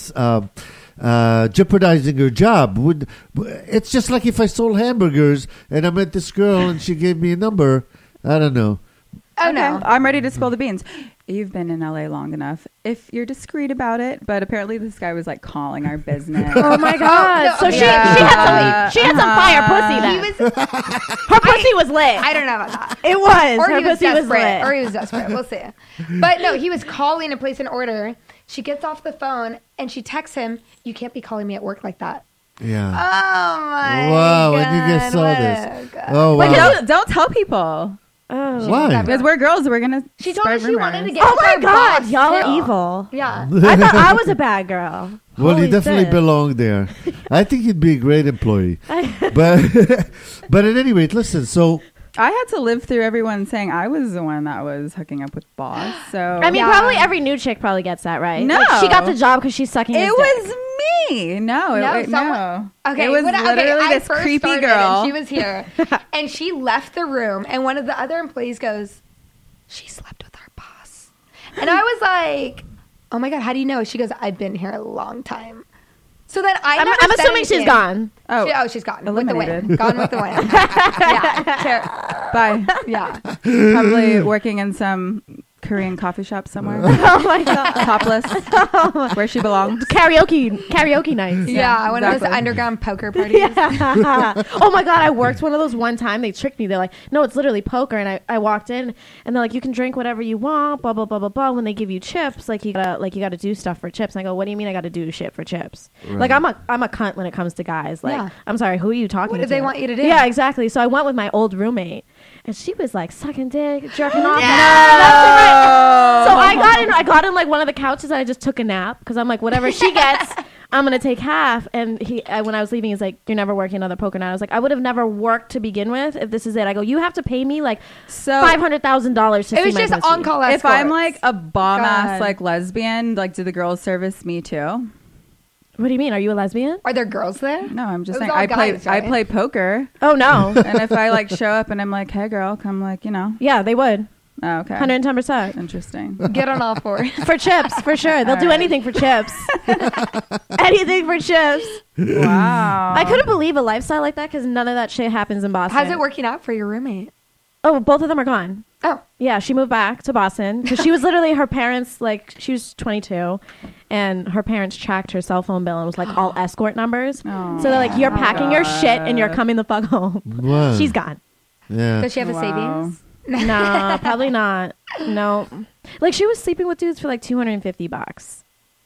jeopardizing her job. It's just like if I sold hamburgers and I met this girl and she gave me a number. I don't know. Oh, no. I'm ready to spill the beans. You've been in LA long enough. If you're discreet about it, but apparently this guy was like calling our business. Oh my god! no, So okay. she had some fire pussy. Then He was, her pussy was lit. I don't know about that. It was. Or her he was pussy was desperate. lit. Or he was desperate. We'll see. But no, he was calling to place an order. She gets off the phone and she texts him, "You can't be calling me at work like that." Yeah. Oh my Wow, god. and you guys saw what this. a god. Oh, wow. Don't tell people Oh. Why? because we're girls. We're gonna. She told spread us she wanted to rumors. get Oh with my her god! boss, Y'all are too. evil. Yeah. I thought I was a bad girl. Well, you Holy definitely shit. belong there. I think you'd be a great employee. But but at any rate, listen. So I had to live through everyone saying I was the one that was hooking up with boss. So I mean, Yeah. probably every new chick probably gets that, right? No. Like, she got the job because she's sucking his it dick. was me. No, No, Okay, It was literally I this first creepy started girl. And she was here, and she left the room, and one of the other employees goes, "She slept with our boss," and I was like, "Oh my god, how do you know?" She goes, "I've been here a long time." So then I'm never said assuming she's anything. gone. She's gone with the wind. eliminated. Gone with the wind. yeah, Bye. yeah. Probably working in some Korean coffee shop somewhere. Oh my god! Topless. Where she belongs. Karaoke nights. Yeah, one of those exactly. underground poker parties. Yeah. Oh my god! I worked one of those one time. They tricked me. They're like, "No, it's literally poker." And I walked in, and they're like, "You can drink whatever you want." Blah blah blah blah blah. When they give you chips, you gotta do stuff for chips. And I go, "What do you mean I gotta do shit for chips?" Like I'm a cunt when it comes to guys. Like Yeah. I'm sorry, who are you talking What to? do they want you to do? Yeah, exactly. So I went with my old roommate, and she was like sucking dick, jerking off. So I got in like one of the couches and I just took a nap because I'm like, whatever she gets, I'm gonna take half. And when I was leaving, he's like, "You're never working another poker night." I was like, "I would have never worked to begin with if this is it." I go, "You have to pay me like So $500,000 to see It was my just pussy." on call escorts. if I'm like a bomb ass God. like lesbian, like do the girls service me too? What do you mean? Are you a lesbian? Are there girls there? No, I'm just It was saying all I play guys, I right? play poker. Oh no. And if I like show up and I'm like, "Hey girl, come like, you know." Yeah, they would. Oh, okay. 110%. Interesting. Get on all fours. For chips, for sure. They'll do right. anything for chips. Anything for chips. Wow. I couldn't believe a lifestyle like that because none of that shit happens in Boston. How's it working out for your roommate? Oh, both of them are gone. Oh, Yeah, she moved back to Boston because she was literally her parents, like, she was 22 and her parents tracked her cell phone bill and it was like all escort numbers. Oh, So they're like, "You're packing your shit and you're God. coming the fuck home." wow. She's gone. Yeah. does she have a Wow. savings? No, probably not. No. Like she was sleeping with dudes for like $250.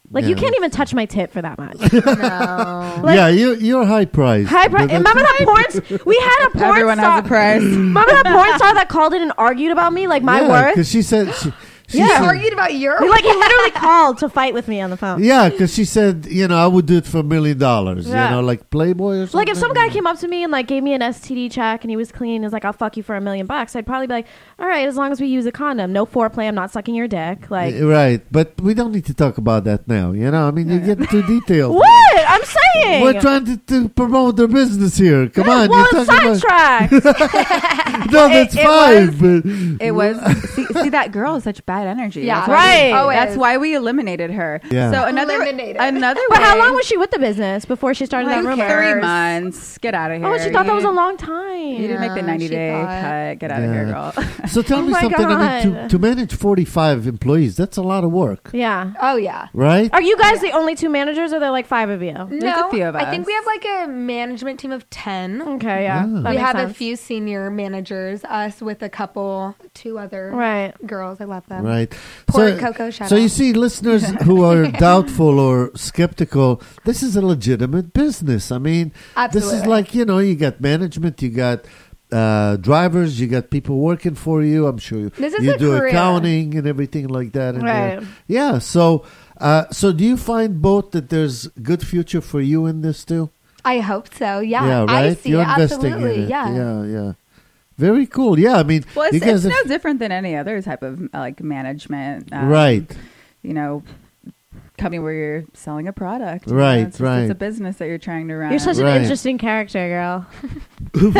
Like, you can't even touch my tit for that much. No. Like- yeah, you're high priced. High price. Remember that porn? We had a porn Everyone star. has a price. Remember that porn star that called in and argued about me, like my worth? because she said she You said- argued about your Like, he literally called to fight with me on the phone. Yeah, because she said, I would do it for $1 million. Yeah. Like Playboy or something. Like, if some guy came up to me and like gave me an STD check and he was clean, and was like, "I'll fuck you for $1 million," I'd probably be like, "All right, as long as we use a condom, no foreplay. I'm not sucking your dick." Like, Right, but we don't need to talk about that now. I mean, you're getting too detailed. what? I'm saying. We're trying to promote their business here. Come on, Well, you're it's talking about. sidetracked. No, that's It fine. It was see that girl has such bad energy. Yeah. That's why Right. Always. That's why we eliminated her. Yeah. So another Eliminated. But how long was she with the business before she started that like rumor? 3 months. Get out of here. Oh, she thought that was a You- long time. You didn't make the Yeah, 90-day she thought. cut. Get out of here, girl. So tell Oh me my something. I mean, God. to manage 45 employees, that's a lot of work, Yeah. Oh, yeah. right? Are you guys the only 2 managers, or are there like 5 of you? No, a few of I think us. we have like a management team of 10. Okay, yeah. Yeah. That We makes have a sense. few senior managers, us with a couple, 2 other Right. girls. I love them. Right. Poor Coco, shout So you out. see, listeners who are doubtful or skeptical, this is a legitimate business. I mean, this is Absolutely. like, you got management, you got drivers, you got people working for you. I'm sure This is you a do career. accounting and everything like that. Right. Yeah. So do you find both that there's good future for you in this too? I hope so. Yeah. Yeah, I right. see You're it. investing Absolutely. in it. Yeah. Yeah. Very cool. Yeah, I mean, Well, you it's guys no have- different than any other type of like management. right. Company where you're selling a product. Right, It's right. It's a business that you're trying to run. You're such Right. an interesting character, girl. Thank you.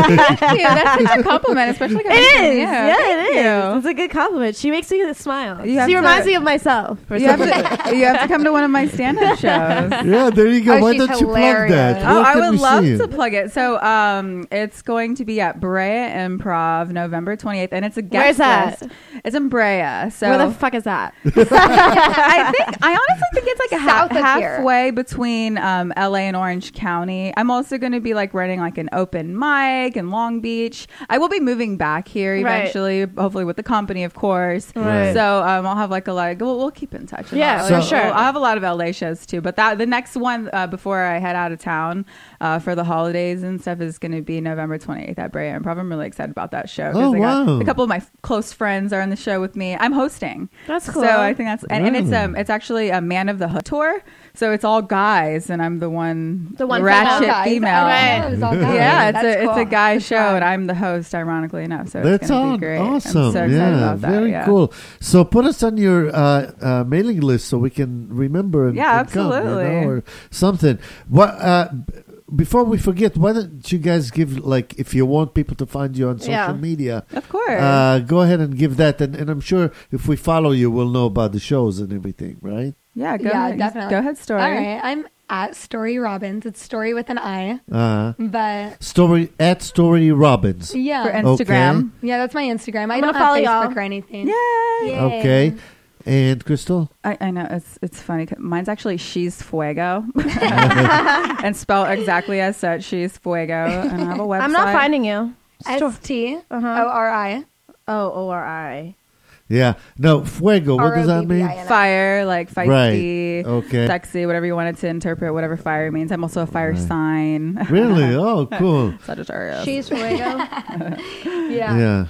That's such a compliment, especially coming It from is. you. Yeah, Thank it is. you. It's a good compliment. She makes me smile. You have She reminds to- me of myself. For You have, some reason. you have to come to one of my stand-up shows. Yeah, there you go. Oh, Why she's don't you plug that? hilarious. Oh, Where I can would we love see you? to plug it. So, it's going to be at Brea Improv, November 28th, and it's a guest Where's that? list. It's in Brea. So Where the fuck is that? I honestly think it's like a South of here. halfway between LA and Orange County. I'm also going to be like running like an open mic in Long Beach. I will be moving back here Right. eventually, hopefully with the company, of course. Right. So I'll have like a lot. We'll keep in touch. Yeah, I'll- for I'll- sure. I'll have a lot of LA shows too. But the next one before I head out of town for the holidays and stuff is going to be November 28th at Brea Improv. I'm really excited about that show. 'cause Oh, I got wow. a couple of my close friends are on the show with me. I'm hosting. That's cool. So I think that's and Really? it's actually a Man of the Hood tour. So it's all guys, and I'm the one The one ratchet Guys. female. Right. Oh, it's all guys. Yeah, it's That's a cool. guy That's show, fun. and I'm the host. Ironically enough, so That's it's gonna all be great. awesome. I'm so excited Yeah, about that. very yeah. cool. So put us on your mailing list so we can remember and, Yeah, and come, absolutely. or something. What? Before we forget, why don't you guys give, like, if you want people to find you on social Yeah. media, Of course. go ahead and give that, and I'm sure if we follow you, we'll know about the shows and everything, right? yeah, go Yeah, ahead. definitely. Go ahead, story. All right. I'm at Story Robbins. It's Story with an I. But Story Robbins. yeah. For Instagram. Yeah, that's my Instagram. I I'm don't gonna have follow Facebook y'all. or anything. Yay! Yay. Okay. And Crystal? I know it's funny. 'Cause mine's actually She's Fuego, and spelled exactly as such. She's Fuego, and I have a website. I'm not finding you. STORI. Oh, O-R-I. Yeah. No, Fuego. What does that mean? ROBBINS. Fire, like feisty, Okay. sexy, whatever you wanted to interpret, whatever fire means. I'm also a fire sign. Really? Oh, cool. Sagittarius. She's Fuego. Yeah. Yeah.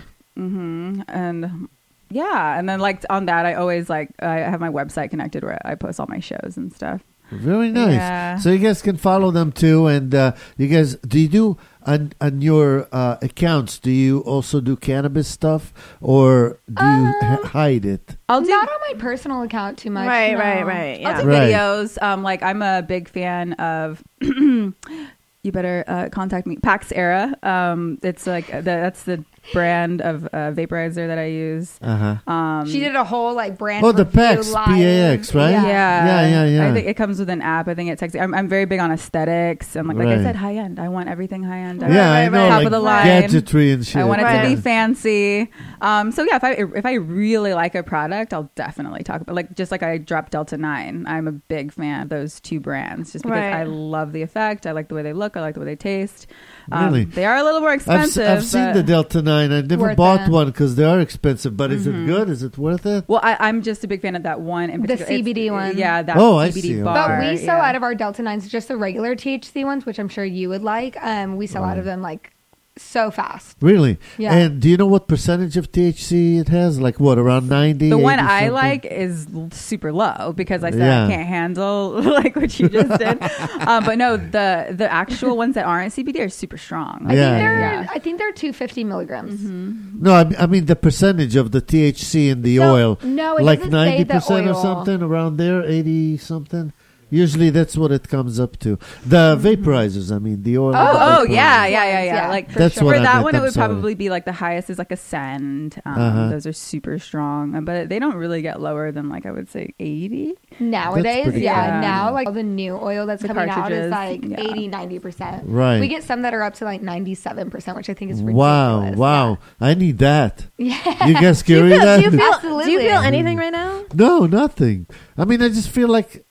And yeah, and then like on that, I always I have my website connected where I post all my shows and stuff. Very nice. Yeah. So you guys can follow them too. And you guys, do you do on your accounts? Do you also do cannabis stuff, or do you hide it? I'll do Not on my personal account too much. Right, no. right, right. I'll Yeah. do Right. videos. Like I'm a big fan of. You better contact me. Pax Era. It's like that's the brand of vaporizer that I use. She did a whole like brand. Oh, the review PAX, live. PAX, right? Yeah. Yeah. I think it comes with an app. I think it's sexy. I'm very big on aesthetics. And like Right. I said, high end. I want everything high end. Yeah, I know, Top like of the line. gadgetry and shit. I want it Right. to be fancy. So yeah, if I really like a product, I'll definitely talk about just like I dropped Delta 9. I'm a big fan of those two brands just because Right. I love the effect. I like the way they look. I like the way they taste. Really? They are a little more expensive. I've seen but- the Delta 9 $1.99. I never Worth bought it. one because they are expensive. But is it good? Is it worth it? Well, I'm just a big fan of that one in The particular. CBD one. Yeah, that Oh, I CBD see. bar. But we sell yeah. out of our Delta 9s just the regular THC ones, which I'm sure you would like. We sell out of them like so fast. Really? Yeah. And do you know what percentage of THC it has? Like what, around 90? The one 80 I something? like is super low because I said Yeah. I can't handle like what you just did. But no, the actual ones that aren't CBD are super strong. Yeah. I think they're 250 milligrams. No, I mean the percentage of the THC in the So, oil. no, it like doesn't say the 90% or oil. something around there, 80 something. Usually that's what it comes up to. The vaporizers, I mean, the oil. Oh, of the yeah, vaporizers. yeah. Like That's for what I that meant, one, it I'm would sorry. probably be like the highest is like a Send. Those are super strong, but they don't really get lower than like I would say 80. Nowadays, pretty yeah. cool. Now, like all the new oil that's The coming out is cartridges, like yeah. 80, 90%. Right. We get some that are up to like 97%, which I think is ridiculous. Wow. I need that. Yeah. You guys Do you carry feel, that? do you feel, Absolutely. do you feel anything right now? No, nothing. I mean, I just feel like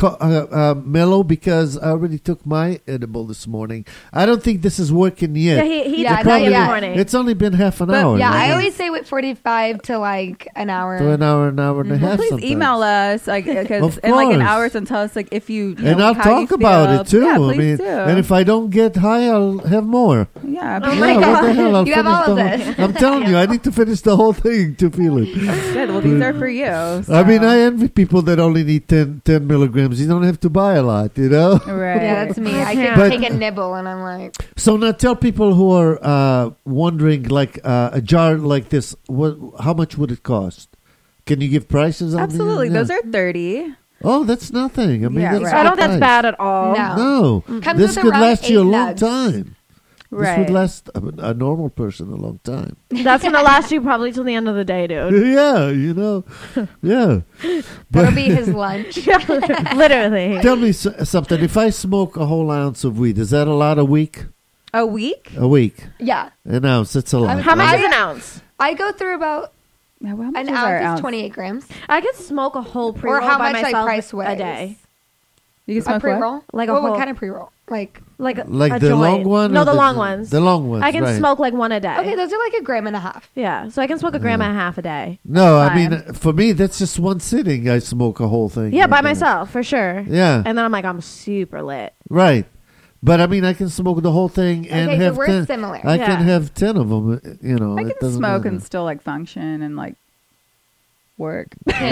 mellow because I already took my edible this morning. I don't think this is working yet. Yeah, he Yeah, did not this yet. morning. It's only been half an But hour. yeah, right? I always say wait 45 to like an hour. to an hour and a half. Please sometimes. email us like Of in like an course. hour and tell us like if you And know, I'll how you talk about feel. it too. Yeah, I please mean, do. and if I don't get high, I'll have more. yeah, Oh please. my Yeah, what the God. hell? I'll You have finish all of the this. whole. I'm telling you, I need to finish the whole thing to feel it. Good. Well, these are for you. I mean, I envy people that only need 10 milligrams. You don't have to buy a lot, you know. right. Yeah, that's me. I can But- take a nibble and I'm like, So now tell people who are wondering, like a jar like this, how much would it cost? Can you give prices on Absolutely. Yeah. Those are 30. Oh, that's nothing. I mean, Yeah, that's right. I don't good think that's price. bad at all. No. No, Comes this with could around last you a 8 long nugs. time. This Right. would last a normal person a long time. That's going to last you probably till the end of the day, dude. Yeah, you know. Yeah. that'll be his lunch. Literally. Tell me something. If I smoke a whole ounce of weed, is that a lot a week? A week? A week. Yeah. An ounce. That's a lot. How much I- is an ounce? I go through about Yeah, well, how much an is our ounce is ounce? 28 grams. I could smoke a whole pre-roll Or how by much like myself price weighs. a day. You can A smoke what? pre-roll? Like a what whole- kind of pre-roll? Like, Like Like a the joint. long one? No, or the long ones. The long ones. I can right. smoke like one a day. okay, those are like a gram and a half. Yeah, so I can smoke a gram and a half a day. No, I Fine. mean, for me, that's just one sitting. I smoke a whole thing. Yeah, by like that. myself for sure. Yeah, And then I'm like, I'm super lit. right. But I mean, I can smoke the whole thing and Okay, so have we're 10. similar. I Yeah. can have 10 of them. You know, I it can doesn't smoke matter. and still like function and like work.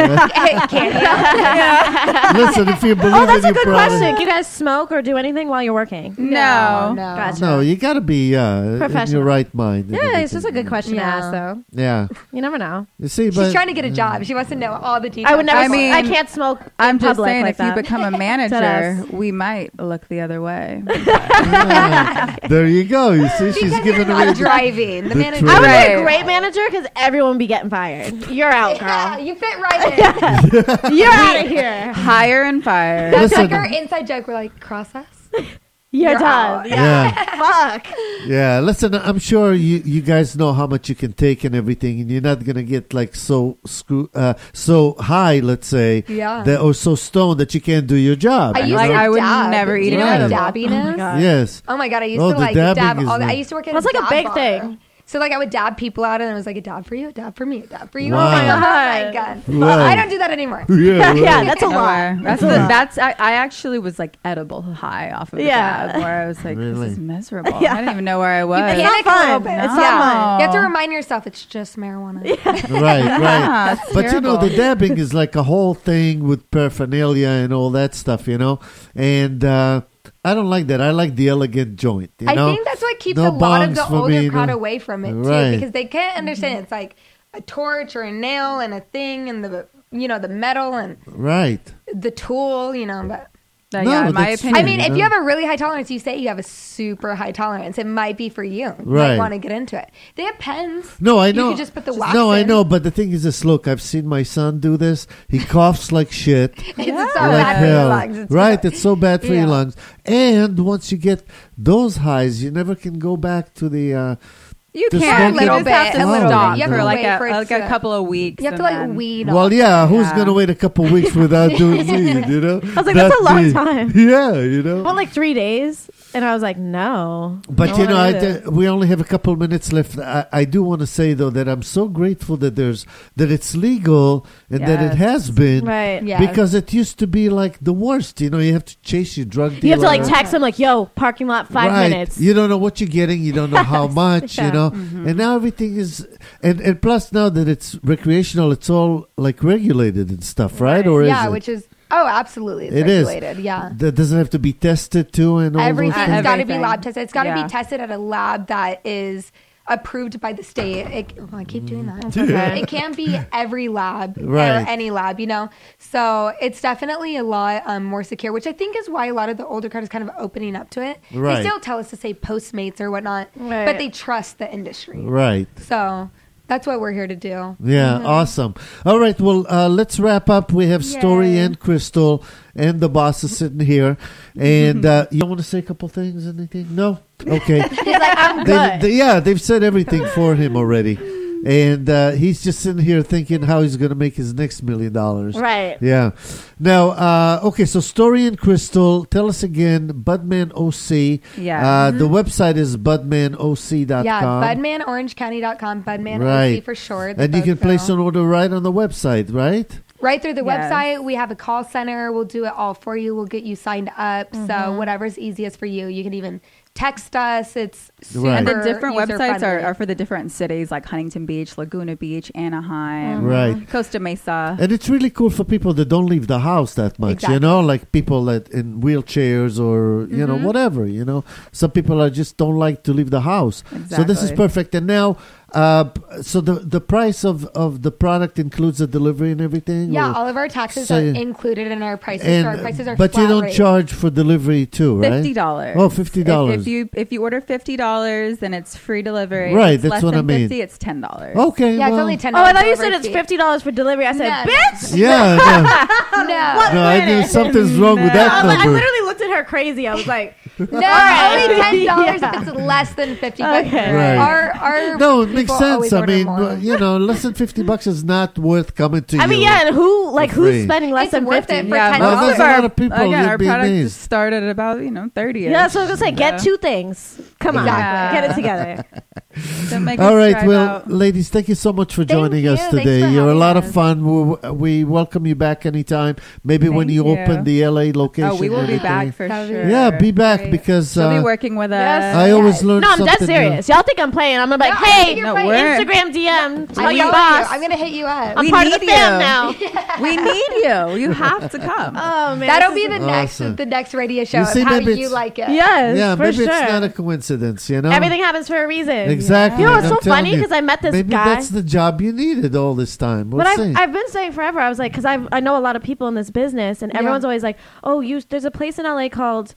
Listen, if you believe Oh, that's in a your good product- question. Do you guys smoke or do anything while you're working? No. Gotcha. No, you got to be in Professional. your right mind. and Yeah, it's just a everything. good question to Yeah. ask, though. Yeah, You never know. you see, She's but trying to get a job. She wants to know all the details. I would never. I mean, I can't smoke. I'm in just public saying, like if that. you become a manager, Deadass. we might look the other way. yeah. There you go. You see, she's because giving you're away. not driving. The the manager. truth. I would be Right. a great manager because everyone would be getting fired. You're out, Yeah, girl. you fit right in. You're out of here. Hire and fire. That's Listen. like our inside joke. We're like, cross us. You're You're done. out. Yeah. Fuck. Yeah, listen, I'm sure you guys know how much you can take and everything, and you're not gonna get like so high, let's say, Yeah. or so stoned that you can't do your job. I you used Like, to know? I would dab. never eat Do you an know what edible. dabbing Oh my is? God. Yes. Oh my god, I used Oh, to the like dabbing dab is all that. I nice. used to work at That's a like a dab big bar. thing. So like I would dab people out, and it was like a dab for you, a dab for me, a dab for you. Wow. Oh my Wow. god! Wow. I don't do that anymore. Yeah, Yeah, that's a No lot. way. That's I actually was like edible high off of Yeah. that, where I was like, Really? this is miserable. Yeah. I didn't even know where I was. It's Panic not a little fun. bit. It's No. not fun. You have to remind yourself it's just marijuana. right. Yeah, it's But you know, the terrible. dabbing is like a whole thing with paraphernalia and all that stuff, you know. And I don't like that. I like the elegant joint. You I know? think that's what keeps No a lot of bongs the for older me, crowd no. away from it too, Right. because they can't understand. It's like a torch or a nail and a thing and the the metal and right. the tool, but. So, No, yeah, in my that's opinion. I mean, if know? you have a really high tolerance, you say you have a super high tolerance. It might be for you. You Right. might want to get into it. They have pens. No, I You know. could just put the wax No, I in. know. But the thing is this, look, I've seen my son do this. He coughs like shit. It's so like bad for your hell. lungs. It's Right, bad. it's so bad for your Yeah. lungs. And once you get those highs, you never can go back to the. you Just can't. smoke You it. just have to A little bit. stop You have for to like wait for it a to- couple of weeks. You have to and like then- weed. Well, off. yeah, who's Yeah. going to wait a couple weeks without doing weed, you know? I was like, that's a long me. time. Yeah, you know? Well, like 3 days. And I was like, no. But no you know, one is. we only have a couple of minutes left. I do want to say though that I'm so grateful that it's legal and that it has been, right? Yeah. Because it used to be like the worst. You know, you have to chase your drug dealer. You have to like text them like, "Yo, parking lot, 5 minutes." You don't know what you're getting. You don't know how much. Yeah. You know, and now everything is, and plus now that it's recreational, it's all like regulated and stuff, right? Or yeah, is it? which is absolutely, it's It is. regulated. Yeah. That doesn't have to be tested too, and all Everything's those things? got to be Everything. lab tested. It's got to Yeah. be tested at a lab that is approved by the state. I keep doing that. okay. It can't be every lab Right. or any lab, you know? So it's definitely a lot more secure, which I think is why a lot of the older crowd is kind of opening up to it. Right. They still tell us to say Postmates or whatnot, Right. but they trust the industry. Right. So that's what we're here to do. Yeah, awesome. All right, well, let's wrap up. We have Story Yay. and Crystal, and the boss is sitting here. And you want to say a couple things? Anything? No? Okay. He's like, I'm good. They've said everything for him already. And he's just sitting here thinking how he's going to make his next $1 million. Right. Yeah. Now, okay, so Story and Crystal, tell us again, Budman OC. Yeah. The website is budmanoc.com. Yeah, BudmanOrangeCounty.com, Budman Right. OC for short. And you can place an order right on the website, right? Right through the Yes. website. We have a call center. We'll do it all for you. We'll get you signed up. So whatever's easiest for you. You can even text us. It's super Right. And the different websites user-friendly. are for the different cities like Huntington Beach, Laguna Beach, Anaheim, Right. Costa Mesa. And it's really cool for people that don't leave the house that much, you Exactly. know, like people that in wheelchairs or, you know, whatever, you know. Some people are just don't like to leave the house. So this is Exactly. perfect. And now, so the price of the product includes the delivery and everything? Yeah, or- all of our taxes So are you- included in our prices. So our prices are but flat you don't rate. charge for delivery too, right? $50. Oh, $50. If you order $50, then it's free delivery. Right, If it's that's less what I than mean. 50, it's $10. Okay, Yeah, well, it's only $10. Oh, I thought you said delivery it's fee. $50 for delivery. I said, No. bitch. Yeah, No, no, I knew something's wrong with that I number. literally looked at her crazy. I was like, no, only $10 Yeah. if it's less than 50. But Okay. Right. our No, it makes people sense. always I order mean, more. you know, less than $50 is not worth coming to you. I mean, yeah, and who's free. spending less It's than worth 50? it for Yeah, $10. Well, there's a lot of people. Again, You'd our be product amazed. started at about 30. Yeah, so I was gonna say, get 2 things. Come on, Exactly. get it together. Don't make All us right, drive well, out. ladies, thank you so much for Thank joining you. us Thanks today. for You're a having lot of us. fun. We welcome you back anytime. Maybe when Thank you you. open the LA location. Oh, we will and be everything. back for That would be sure. Yeah, be back Great. because She'll be working with us. Yes. I always learn No, I'm something dead serious. Y'all think I'm playing? I'm gonna be like, No, I hey, think you're No, playing. we're- Instagram DM, tell I your know boss. you. I'm gonna hit you up. I'm We part of the need fam you. now. We need you. You have to come. Oh man, That'll this be is- Awesome. the next radio show. You Of see, how maybe you it's- like it? yes, Yeah, for maybe sure. it's not a coincidence, you know? Everything happens for a reason. Exactly. You know, it's I'm so telling funny you. because I met this Maybe guy. that's the job you needed all this time. We'll But see. I've been saying forever. I was like, because I know a lot of people in this business, and Yeah. everyone's always like, "Oh, there's a place in LA called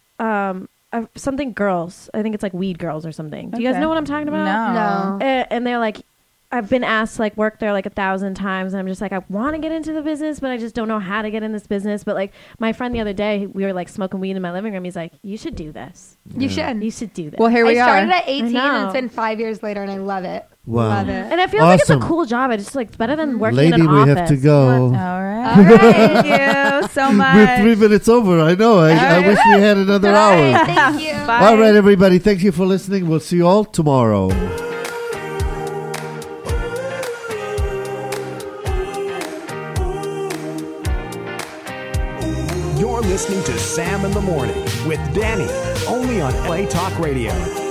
something Girls. I think it's like Weed Girls or something. Do you guys Okay. know what I'm talking about? No. And they're like, I've been asked to like work there like 1,000 times, and I'm just like, I want to get into the business, but I just don't know how to get in this business. But like my friend the other day, we were like smoking weed in my living room. He's like, you should do this. You should. You should do this. Well, here I we started are. at 18 I know. and it's been 5 years later and I love it. Wow. Love it. and I feel like it's a Awesome. cool job. It's just like better than working Lady, in an we office. have to go. All right. All right. Thank you so much. We're 3 minutes over. I know. I wish we had another All hour. right, thank you. Bye. All right, everybody. Thank you for listening. We'll see you all tomorrow. You're listening to Sam in the Morning with Danny, only on LA Talk Radio.